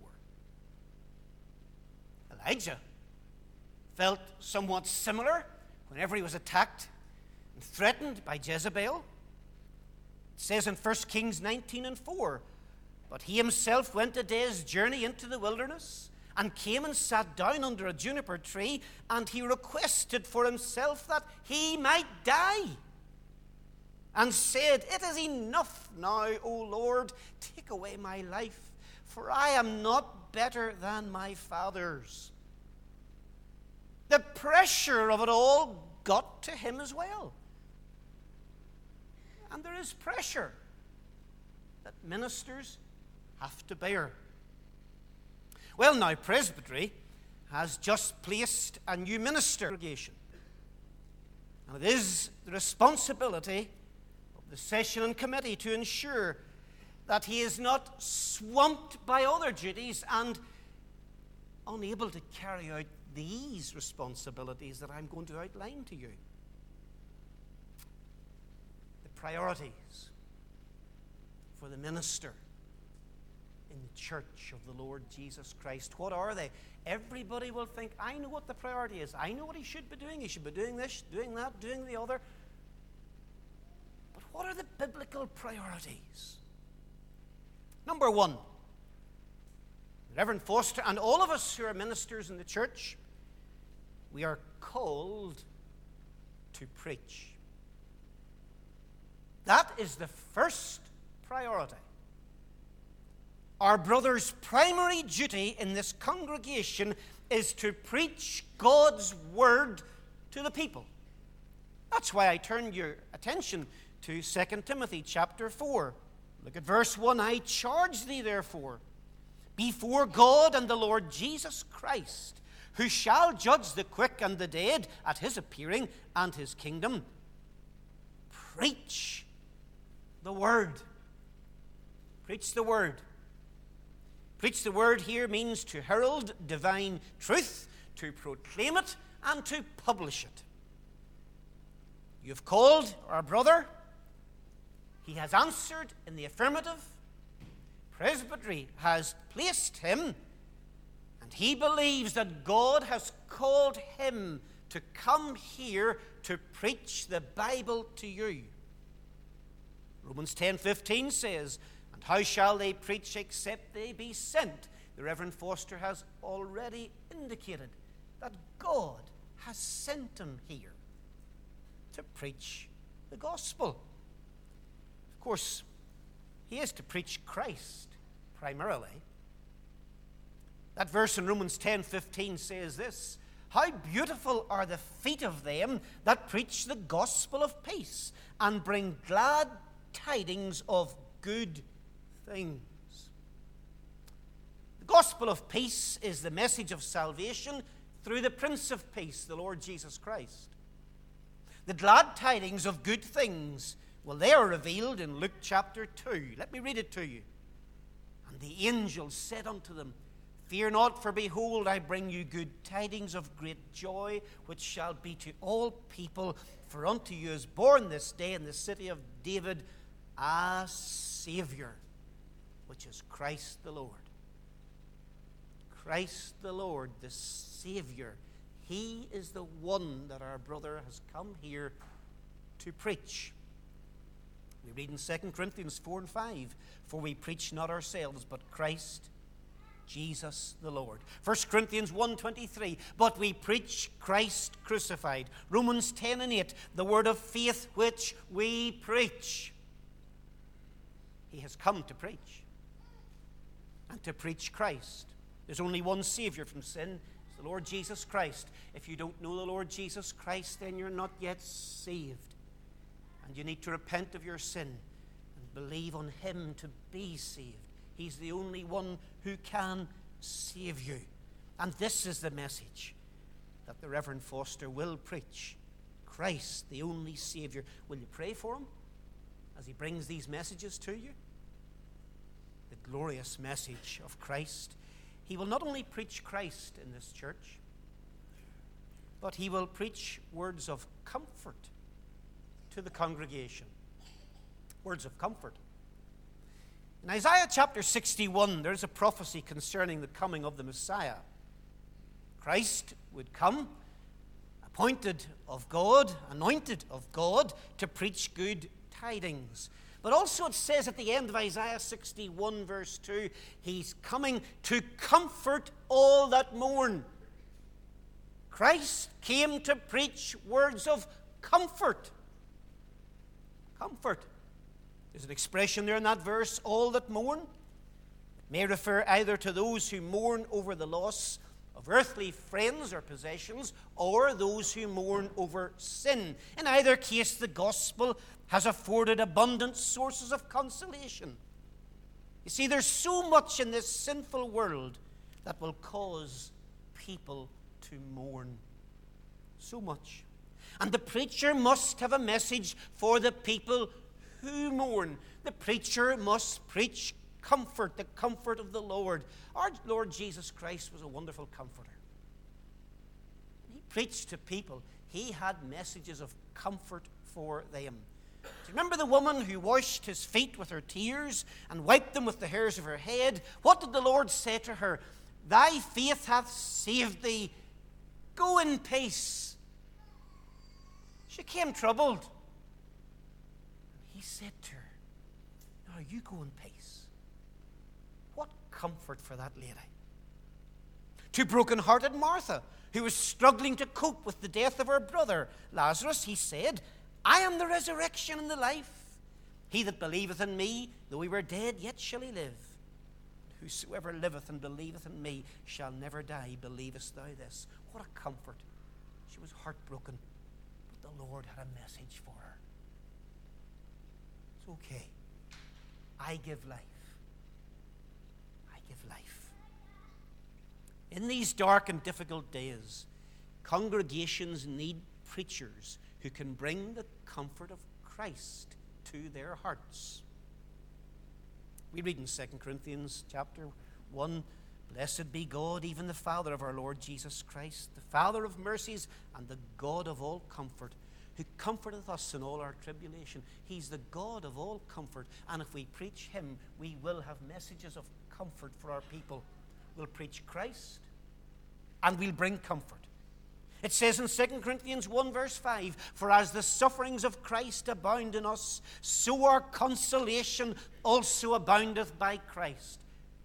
S5: Elijah felt somewhat similar whenever he was attacked and threatened by Jezebel. It says in 1 Kings 19:4, but he himself went a day's journey into the wilderness and came and sat down under a juniper tree, and he requested for himself that he might die, and said, it is enough now, O Lord, take away my life, for I am not better than my fathers. The pressure of it all got to him as well. And there is pressure that ministers have to bear. Well, now, Presbytery has just placed a new minister congregation. And it is the responsibility of the session and committee to ensure that he is not swamped by other duties and unable to carry out these responsibilities that I'm going to outline to you. The priorities for the minister in the church of the Lord Jesus Christ. What are they? Everybody will think, I know what the priority is. I know what he should be doing. He should be doing this, doing that, doing the other. But what are the biblical priorities? Number one, Reverend Foster and all of us who are ministers in the church, we are called to preach. That is the first priority. Our brother's primary duty in this congregation is to preach God's word to the people. That's why I turned your attention to 2 Timothy chapter 4. Look at verse 1. I charge thee, therefore, before God and the Lord Jesus Christ, who shall judge the quick and the dead at his appearing and his kingdom, preach the word. Preach the word. Preach the word here means to herald divine truth, to proclaim it, and to publish it. You've called our brother. He has answered in the affirmative. Presbytery has placed him, and he believes that God has called him to come here to preach the Bible to you. Romans 10:15 says, and how shall they preach except they be sent? The Reverend Foster has already indicated that God has sent him here to preach the gospel. Of course, he is to preach Christ primarily. That verse in Romans 10:15 says this, how beautiful are the feet of them that preach the gospel of peace and bring glad tidings of good things. The gospel of peace is the message of salvation through the Prince of Peace, the Lord Jesus Christ. The glad tidings of good things, well, they are revealed in Luke chapter 2. Let me read it to you. And the angel said unto them, fear not, for behold, I bring you good tidings of great joy, which shall be to all people. For unto you is born this day in the city of David a Savior, which is Christ the Lord. Christ the Lord, the Savior. He is the one that our brother has come here to preach. We read in 2 Corinthians 4 and 5, for we preach not ourselves, but Christ Jesus the Lord. 1 Corinthians 1:23, but we preach Christ crucified. Romans 10 and 8, the word of faith which we preach. He has come to preach and to preach Christ. There's only one Savior from sin. It's the Lord Jesus Christ. If you don't know the Lord Jesus Christ, then you're not yet saved. And you need to repent of your sin and believe on him to be saved. He's the only one who can save you. And this is the message that the Reverend Foster will preach. Christ, the only Savior. Will you pray for him as he brings these messages to you? The glorious message of Christ. He will not only preach Christ in this church, but he will preach words of comfort to the congregation. Words of comfort. In Isaiah chapter 61, there's a prophecy concerning the coming of the Messiah. Christ would come, appointed of God, anointed of God, to preach good tidings. But also it says at the end of Isaiah 61 verse 2, he's coming to comfort all that mourn. Christ came to preach words of comfort. Comfort. There's an expression there in that verse, all that mourn. It may refer either to those who mourn over the loss of earthly friends or possessions, or those who mourn over sin. In either case, the gospel has afforded abundant sources of consolation. You see, there's so much in this sinful world that will cause people to mourn. So much. And the preacher must have a message for the people who mourn. The preacher must preach comfort, the comfort of the Lord. Our Lord Jesus Christ was a wonderful comforter. He preached to people. He had messages of comfort for them. Do you remember the woman who washed his feet with her tears and wiped them with the hairs of her head? What did the Lord say to her? Thy faith hath saved thee. Go in peace. She came troubled. And he said to her, now you go in peace. What comfort for that lady. To broken-hearted Martha, who was struggling to cope with the death of her brother Lazarus, he said, I am the resurrection and the life. He that believeth in me, though he were dead, yet shall he live. Whosoever liveth and believeth in me shall never die. Believest thou this? What a comfort. She was heartbroken, but the Lord had a message for her. It's okay. I give life. I give life. In these dark and difficult days, congregations need preachers who can bring the comfort of Christ to their hearts. We read in 2 Corinthians chapter 1, Blessed be God, even the Father of our Lord Jesus Christ, the Father of mercies and the God of all comfort, who comforteth us in all our tribulation. He's the God of all comfort, and if we preach him, we will have messages of comfort for our people. We'll preach Christ, and we'll bring comfort. It says in 2 Corinthians 1 verse 5, For as the sufferings of Christ abound in us, so our consolation also aboundeth by Christ.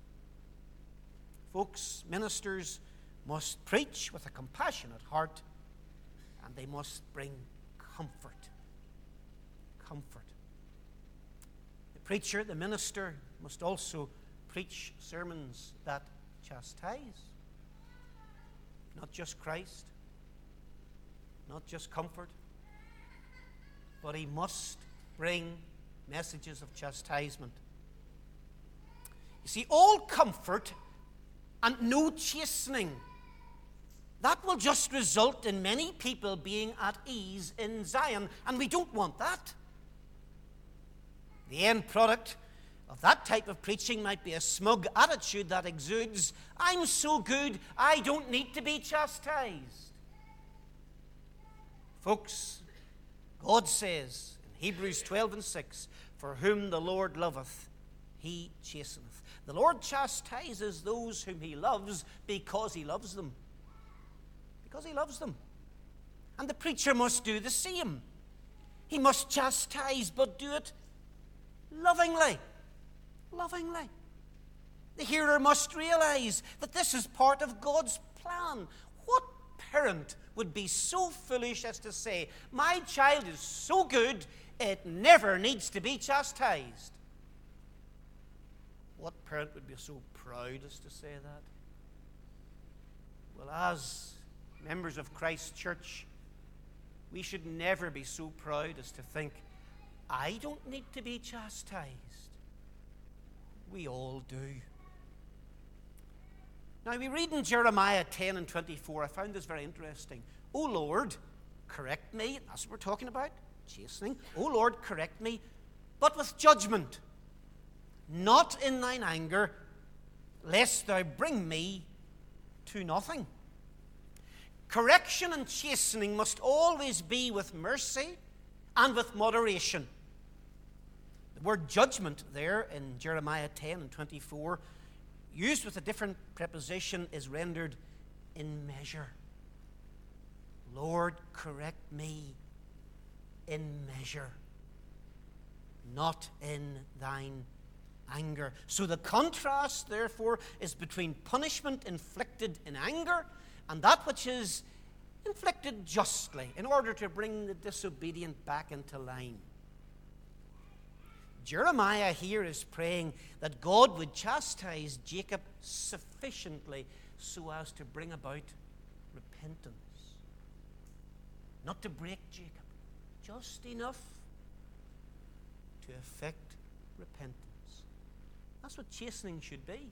S5: Folks, ministers must preach with a compassionate heart, and they must bring comfort. Comfort. The preacher, the minister, must also preach sermons that chastise. Not just Christ, not just comfort, but he must bring messages of chastisement. You see, all comfort and no chastening, that will just result in many people being at ease in Zion, and we don't want that. The end product of that type of preaching might be a smug attitude that exudes, I'm so good, I don't need to be chastised. Folks, God says in Hebrews 12 and 6, For whom the Lord loveth, he chasteneth. The Lord chastises those whom he loves because he loves them. Because he loves them. And the preacher must do the same. He must chastise, but do it lovingly. Lovingly. The hearer must realize that this is part of God's plan. What parent would be so foolish as to say, my child is so good, it never needs to be chastised? What parent would be so proud as to say that? Well, as members of Christ's church, we should never be so proud as to think, I don't need to be chastised. We all do. Now, we read in Jeremiah 10 and 24, I found this very interesting. O Lord, correct me. That's what we're talking about, chastening. O Lord, correct me, but with judgment, not in thine anger, lest thou bring me to nothing. Correction and chastening must always be with mercy and with moderation. The word judgment there in Jeremiah 10 and 24, used with a different preposition, is rendered in measure. Lord, correct me in measure, not in thine anger. So the contrast, therefore, is between punishment inflicted in anger and that which is inflicted justly in order to bring the disobedient back into line. Jeremiah here is praying that God would chastise Jacob sufficiently so as to bring about repentance. Not to break Jacob, just enough to effect repentance. That's what chastening should be.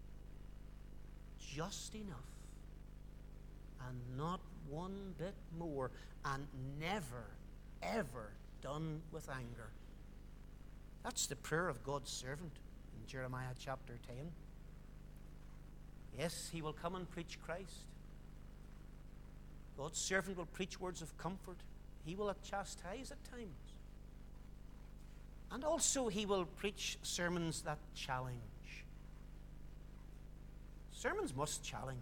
S5: Just enough, and not one bit more, and never, ever done with anger. That's the prayer of God's servant in Jeremiah chapter 10. Yes, he will come and preach Christ. God's servant will preach words of comfort. He will chastise at times. And also he will preach sermons that challenge. Sermons must challenge.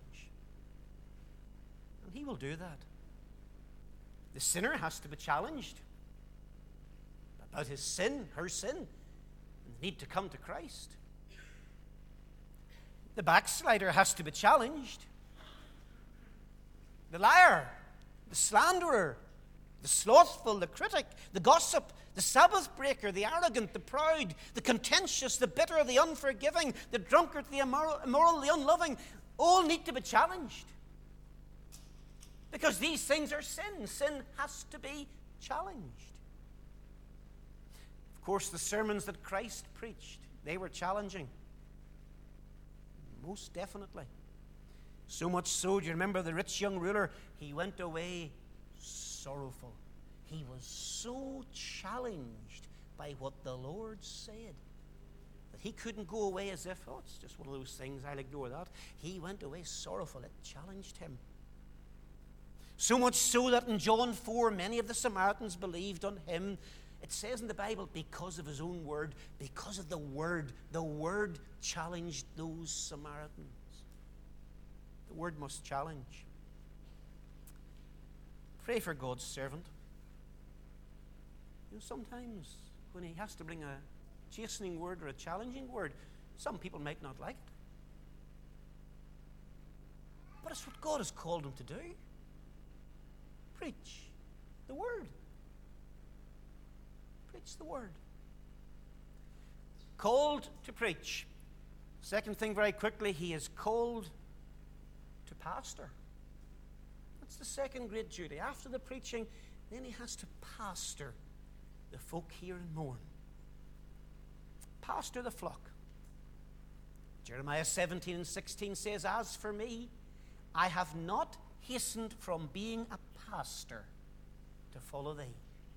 S5: And he will do that. The sinner has to be challenged about his sin, her sin, and the need to come to Christ. The backslider has to be challenged. The liar, the slanderer, the slothful, the critic, the gossip, the Sabbath breaker, the arrogant, the proud, the contentious, the bitter, the unforgiving, the drunkard, the immoral, the unloving, all need to be challenged. Because these things are sin. Sin has to be challenged. Of course, the sermons that Christ preached, they were challenging. Most definitely. So much so, do you remember the rich young ruler? He went away sorrowful. He was so challenged by what the Lord said that he couldn't go away as if, oh, it's just one of those things, I'll ignore that. He went away sorrowful. It challenged him. So much so that in John 4, many of the Samaritans believed on him. It says in the Bible, because of his own word, because of the word challenged those Samaritans. The word must challenge. Pray for God's servant. You know, sometimes when he has to bring a chastening word or a challenging word, some people might not like it. But it's what God has called him to do. Preach the word. Preach the word. Called to preach. Second thing, very quickly, he is called to pastor. That's the second great duty. After the preaching, then he has to pastor the folk here in Mourne. Pastor the flock. Jeremiah 17 and 16 says, as for me, I have not hastened from being a pastor to follow thee.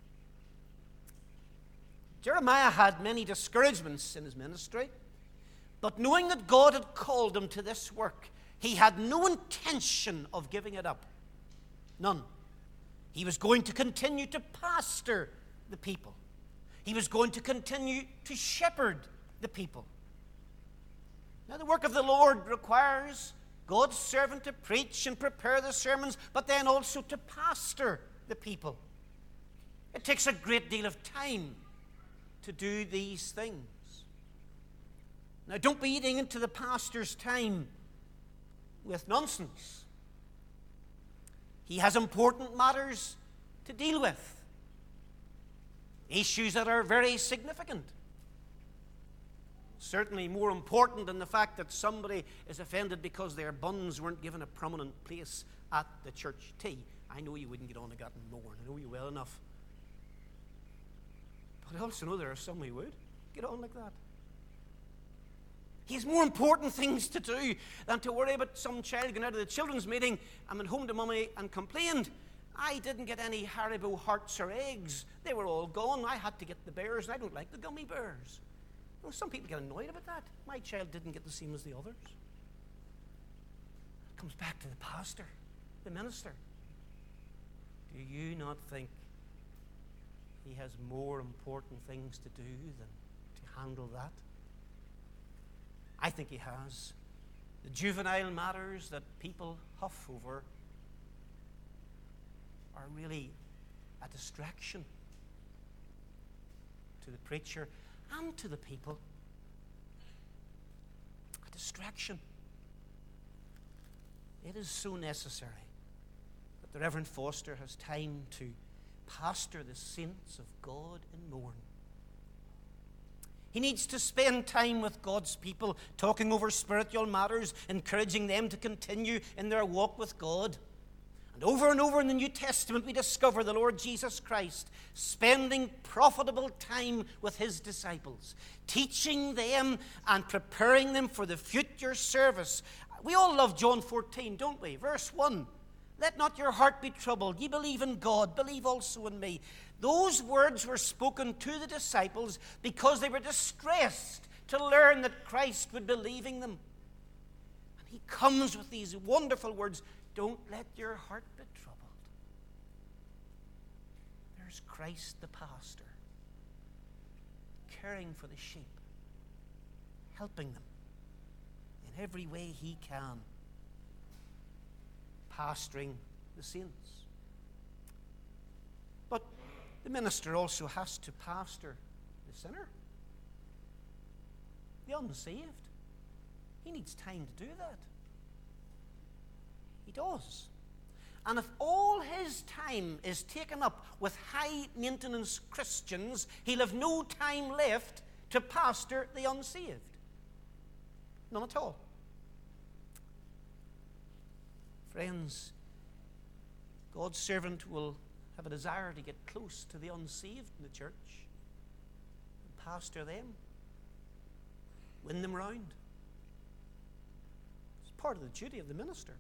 S5: Jeremiah had many discouragements in his ministry, but knowing that God had called him to this work, he had no intention of giving it up. None. He was going to continue to pastor the people. He was going to continue to shepherd the people. Now, the work of the Lord requires God's servant to preach and prepare the sermons, but then also to pastor the people. It takes a great deal of time to do these things. Now, don't be eating into the pastor's time with nonsense. He has important matters to deal with, issues that are very significant. Certainly more important than the fact that somebody is offended because their buns weren't given a prominent place at the church tea. I know you wouldn't get on to that in Mourne. I know you well enough. But I also know there are some who would get on like that. He has more important things to do than to worry about some child going out of the children's meeting and went home to mummy and complained, I didn't get any Haribo hearts or eggs. They were all gone. I had to get the bears, and I don't like the gummy bears. You know, some people get annoyed about that. My child didn't get the same as the others. It comes back to the pastor, the minister. Do you not think he has more important things to do than to handle that? I think he has. The juvenile matters that people huff over are really a distraction to the preacher and to the people. A distraction. It is so necessary that the Reverend Foster has time to pastor the saints of God in Mourne. He needs to spend time with God's people, talking over spiritual matters, encouraging them to continue in their walk with God. And over in the New Testament, we discover the Lord Jesus Christ spending profitable time with his disciples, teaching them and preparing them for the future service. We all love John 14, don't we? Verse 1. Let not your heart be troubled. Ye believe in God, believe also in me. Those words were spoken to the disciples because they were distressed to learn that Christ would be leaving them. And he comes with these wonderful words, don't let your heart be troubled. There's Christ the pastor, caring for the sheep, helping them in every way he can, pastoring the saints. But the minister also has to pastor the sinner, the unsaved. He needs time to do that. He does. And if all his time is taken up with high-maintenance Christians, he'll have no time left to pastor the unsaved. None at all. Friends, God's servant will have a desire to get close to the unsaved in the church and pastor them, win them round. It's part of the duty of the minister.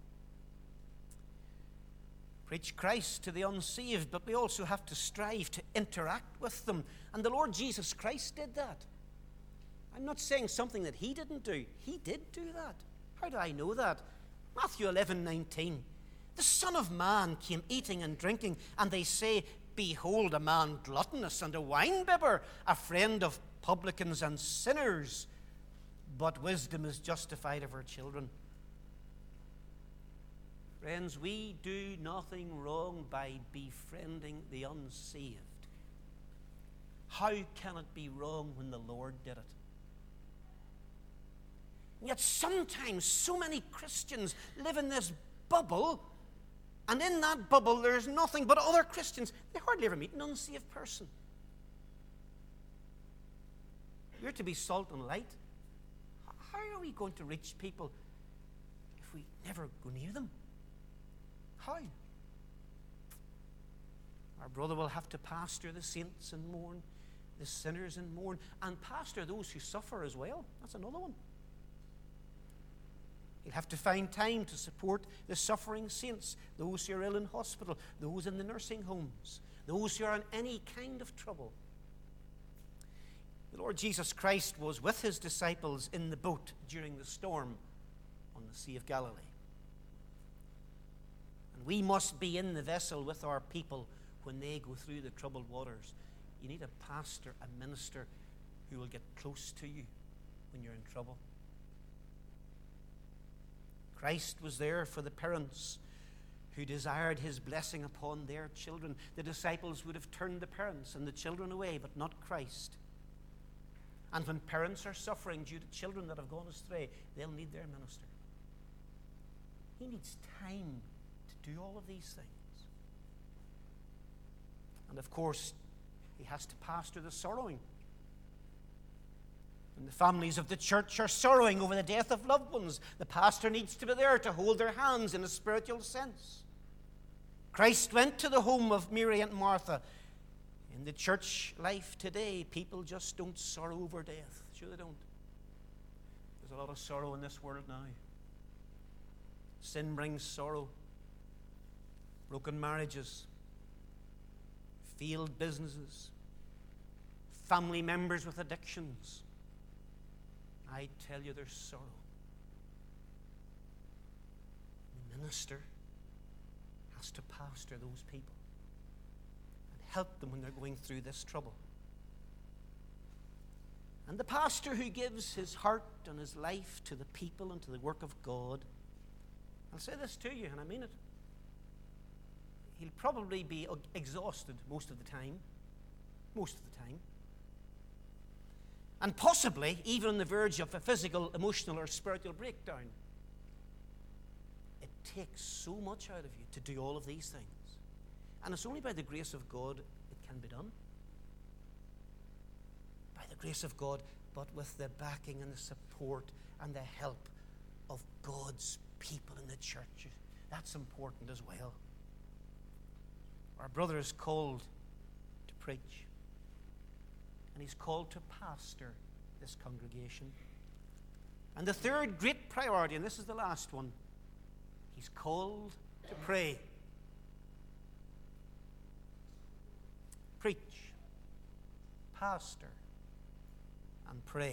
S5: Preach Christ to the unsaved, but we also have to strive to interact with them. And the Lord Jesus Christ did that. I'm not saying something that he didn't do. He did do that. How do I know that? Matthew 11:19. The Son of Man came eating and drinking, and they say, behold, a man gluttonous and a winebibber, a friend of publicans and sinners. But wisdom is justified of her children. Friends, we do nothing wrong by befriending the unsaved. How can it be wrong when the Lord did it? And yet sometimes so many Christians live in this bubble, and in that bubble there's nothing but other Christians. They hardly ever meet an unsaved person. We're to be salt and light. How are we going to reach people if we never go near them? How? Our brother will have to pastor the saints and mourn, the sinners and mourn, and pastor those who suffer as well. That's another one. He'll have to find time to support the suffering saints, those who are ill in hospital, those in the nursing homes, those who are in any kind of trouble. The Lord Jesus Christ was with his disciples in the boat during the storm on the Sea of Galilee. And we must be in the vessel with our people when they go through the troubled waters. You need a pastor, a minister who will get close to you when you're in trouble. Christ was there for the parents who desired his blessing upon their children. The disciples would have turned the parents and the children away, but not Christ. And when parents are suffering due to children that have gone astray, they'll need their minister. He needs time to do all of these things. And of course, he has to pastor the sorrowing. And the families of the church are sorrowing over the death of loved ones. The pastor needs to be there to hold their hands in a spiritual sense. Christ went to the home of Mary and Martha. In the church life today, people just don't sorrow over death. Sure they don't. There's a lot of sorrow in this world now. Sin brings sorrow. Broken marriages. Failed businesses. Family members with addictions. I tell you, there's sorrow. The minister has to pastor those people and help them when they're going through this trouble. And the pastor who gives his heart and his life to the people and to the work of God, I'll say this to you, and I mean it, he'll probably be exhausted most of the time. Most of the time. And possibly even on the verge of a physical, emotional, or spiritual breakdown. It takes so much out of you to do all of these things. And it's only by the grace of God it can be done. by the grace of God, but with the backing and the support and the help of God's people in the church. That's important as well. Our brother is called to preach, and he's called to pastor this congregation. And the third great priority, and this is the last one, he's called to pray. Preach, pastor, and pray.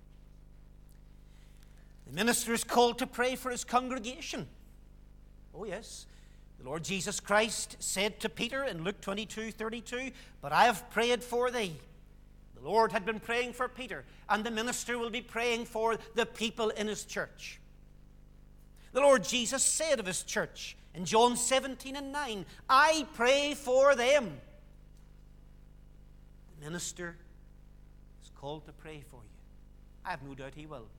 S5: The minister is called to pray for his congregation. Oh, yes. The Lord Jesus Christ said to Peter in Luke 22:32, "But I have prayed for thee." The Lord had been praying for Peter, and the minister will be praying for the people in his church. The Lord Jesus said of his church in John 17:9, "I pray for them." The minister is called to pray for you. I have no doubt he will.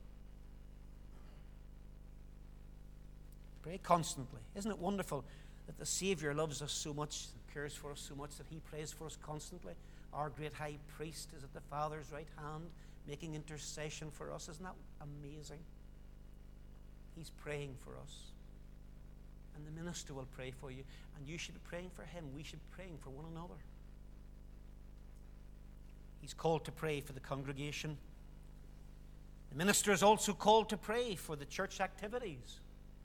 S5: Pray constantly. Isn't it wonderful that the Savior loves us so much, cares for us so much, that he prays for us constantly? Our great high priest is at the Father's right hand, making intercession for us. Isn't that amazing? He's praying for us. And the minister will pray for you. And you should be praying for him. We should be praying for one another. He's called to pray for the congregation. The minister is also called to pray for the church activities.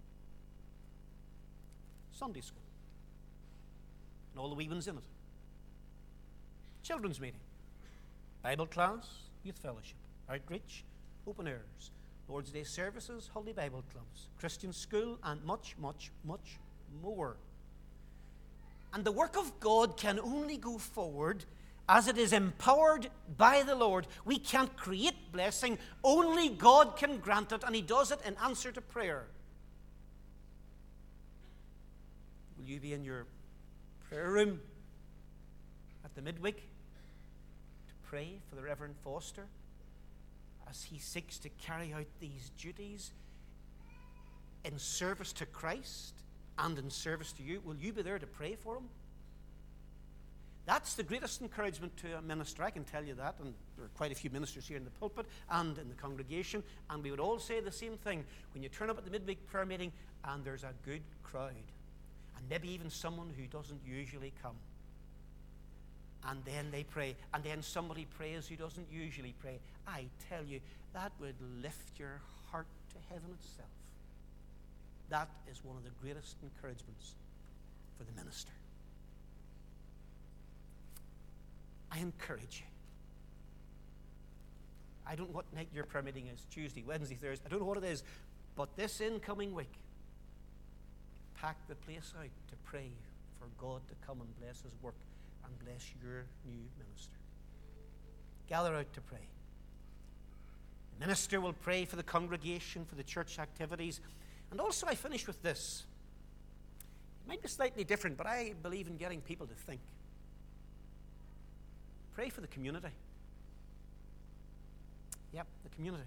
S5: Sunday school, and all the wee ones in it. Children's meeting, Bible class, youth fellowship, outreach, open airs, Lord's Day services, Holy Bible clubs, Christian school, and much, much, much more. And the work of God can only go forward as it is empowered by the Lord. We can't create blessing. Only God can grant it, and he does it in answer to prayer. Will you be in your prayer room at the midweek to pray for the Reverend Foster as he seeks to carry out these duties in service to Christ and in service to you? Will you be there to pray for him? That's the greatest encouragement to a minister, I can tell you that, and there are quite a few ministers here in the pulpit and in the congregation, and we would all say the same thing. When you turn up at the midweek prayer meeting and there's a good crowd, and maybe even someone who doesn't usually come, and then they pray, and then somebody prays who doesn't usually pray, I tell you, that would lift your heart to heaven itself. That is one of the greatest encouragements for the minister. I encourage you. I don't know what night your prayer meeting is, Tuesday, Wednesday, Thursday, I don't know what it is, but this incoming week, pack the place out to pray for God to come and bless his work and bless your new minister. Gather out to pray. The minister will pray for the congregation, for the church activities. And also I finish with this. It might be slightly different, but I believe in getting people to think. Pray for the community. Yep, the community.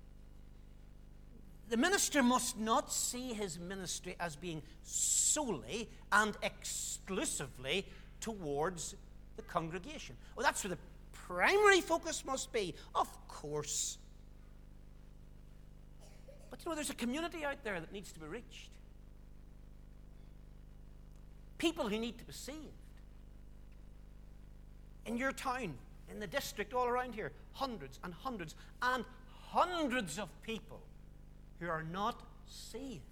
S5: The minister must not see his ministry as being solely and exclusively towards the congregation. Oh, that's where the primary focus must be, of course. But you know, there's a community out there that needs to be reached. People who need to be saved. In your town, in the district, all around here, hundreds and hundreds and hundreds of people who are not saved.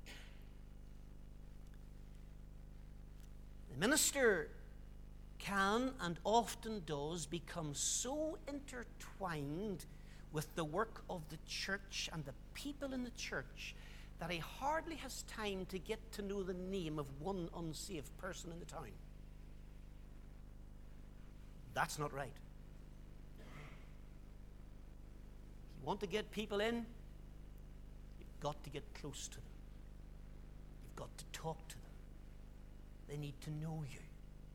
S5: The minister can and often does become so intertwined with the work of the church and the people in the church that he hardly has time to get to know the name of one unsaved person in the town. That's not right. If you want to get people in, you've got to get close to them. You've got to talk to them. They need to know you.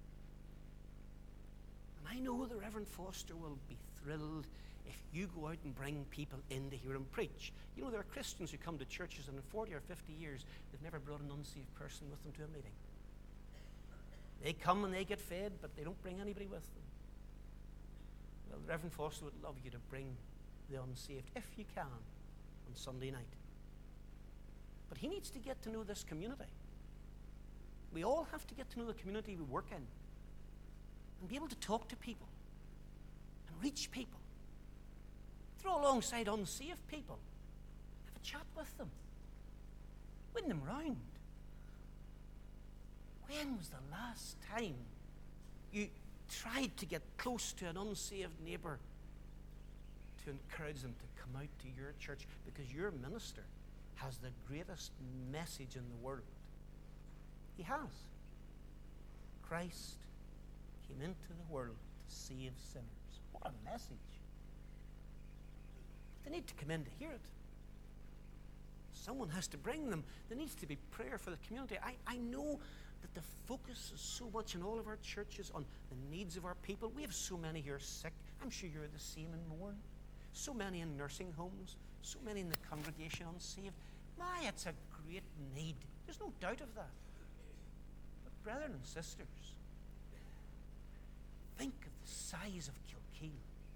S5: And I know the Reverend Foster will be thrilled if you go out and bring people in to hear him preach. You know, there are Christians who come to churches and in 40 or 50 years, they've never brought an unsaved person with them to a meeting. They come and they get fed, but they don't bring anybody with them. Well, the Reverend Foster would love you to bring the unsaved, if you can, on Sunday night. But he needs to get to know this community. We all have to get to know the community we work in and be able to talk to people and reach people. Throw alongside unsaved people. Have a chat with them. Win them round. When was the last time you tried to get close to an unsaved neighbour to encourage them to come out to your church? Because your minister has the greatest message in the world. He has. Christ came into the world to save sinners. What a message. They need to come in to hear it. Someone has to bring them. There needs to be prayer for the community. I know that the focus is so much in all of our churches on the needs of our people. We have so many who are sick. I'm sure you're the same in Mourne. So many in nursing homes. So many in the congregation unsaved. My, it's a great need. There's no doubt of that. But brethren and sisters, think of the size of Kilkeel.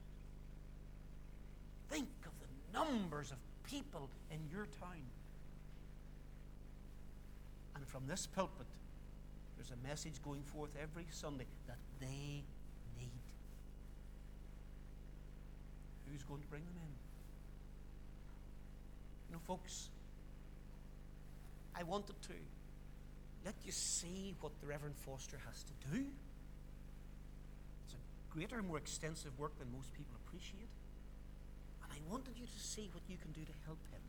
S5: Think of the numbers of people in your town. And from this pulpit, there's a message going forth every Sunday that they need. Who's going to bring them in? You know, folks, I wanted to let you see what the Reverend Foster has to do. It's a greater, more extensive work than most people appreciate. And I wanted you to see what you can do to help him.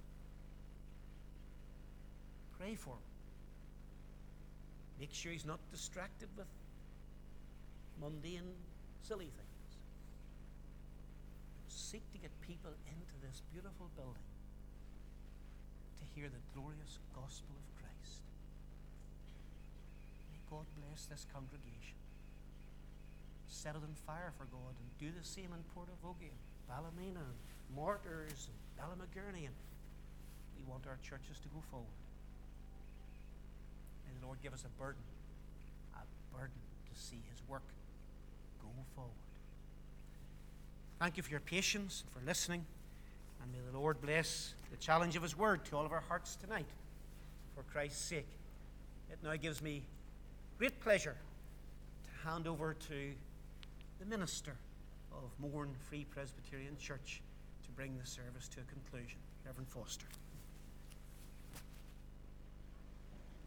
S5: Pray for him. Make sure he's not distracted with mundane, silly things. Seek to get people into this beautiful building to hear the glorious gospel of Christ. May God bless this congregation. Set it on fire for God and do the same in Portavogie, Ballymena, Mortars, and Ballymagourney. And we want our churches to go forward. May the Lord give us a burden to see his work go forward. Thank you for your patience and for listening. And may the Lord bless the challenge of his word to all of our hearts tonight for Christ's sake. It now gives me great pleasure to hand over to the minister of Mourne Free Presbyterian Church to bring the service to a conclusion, Reverend Foster.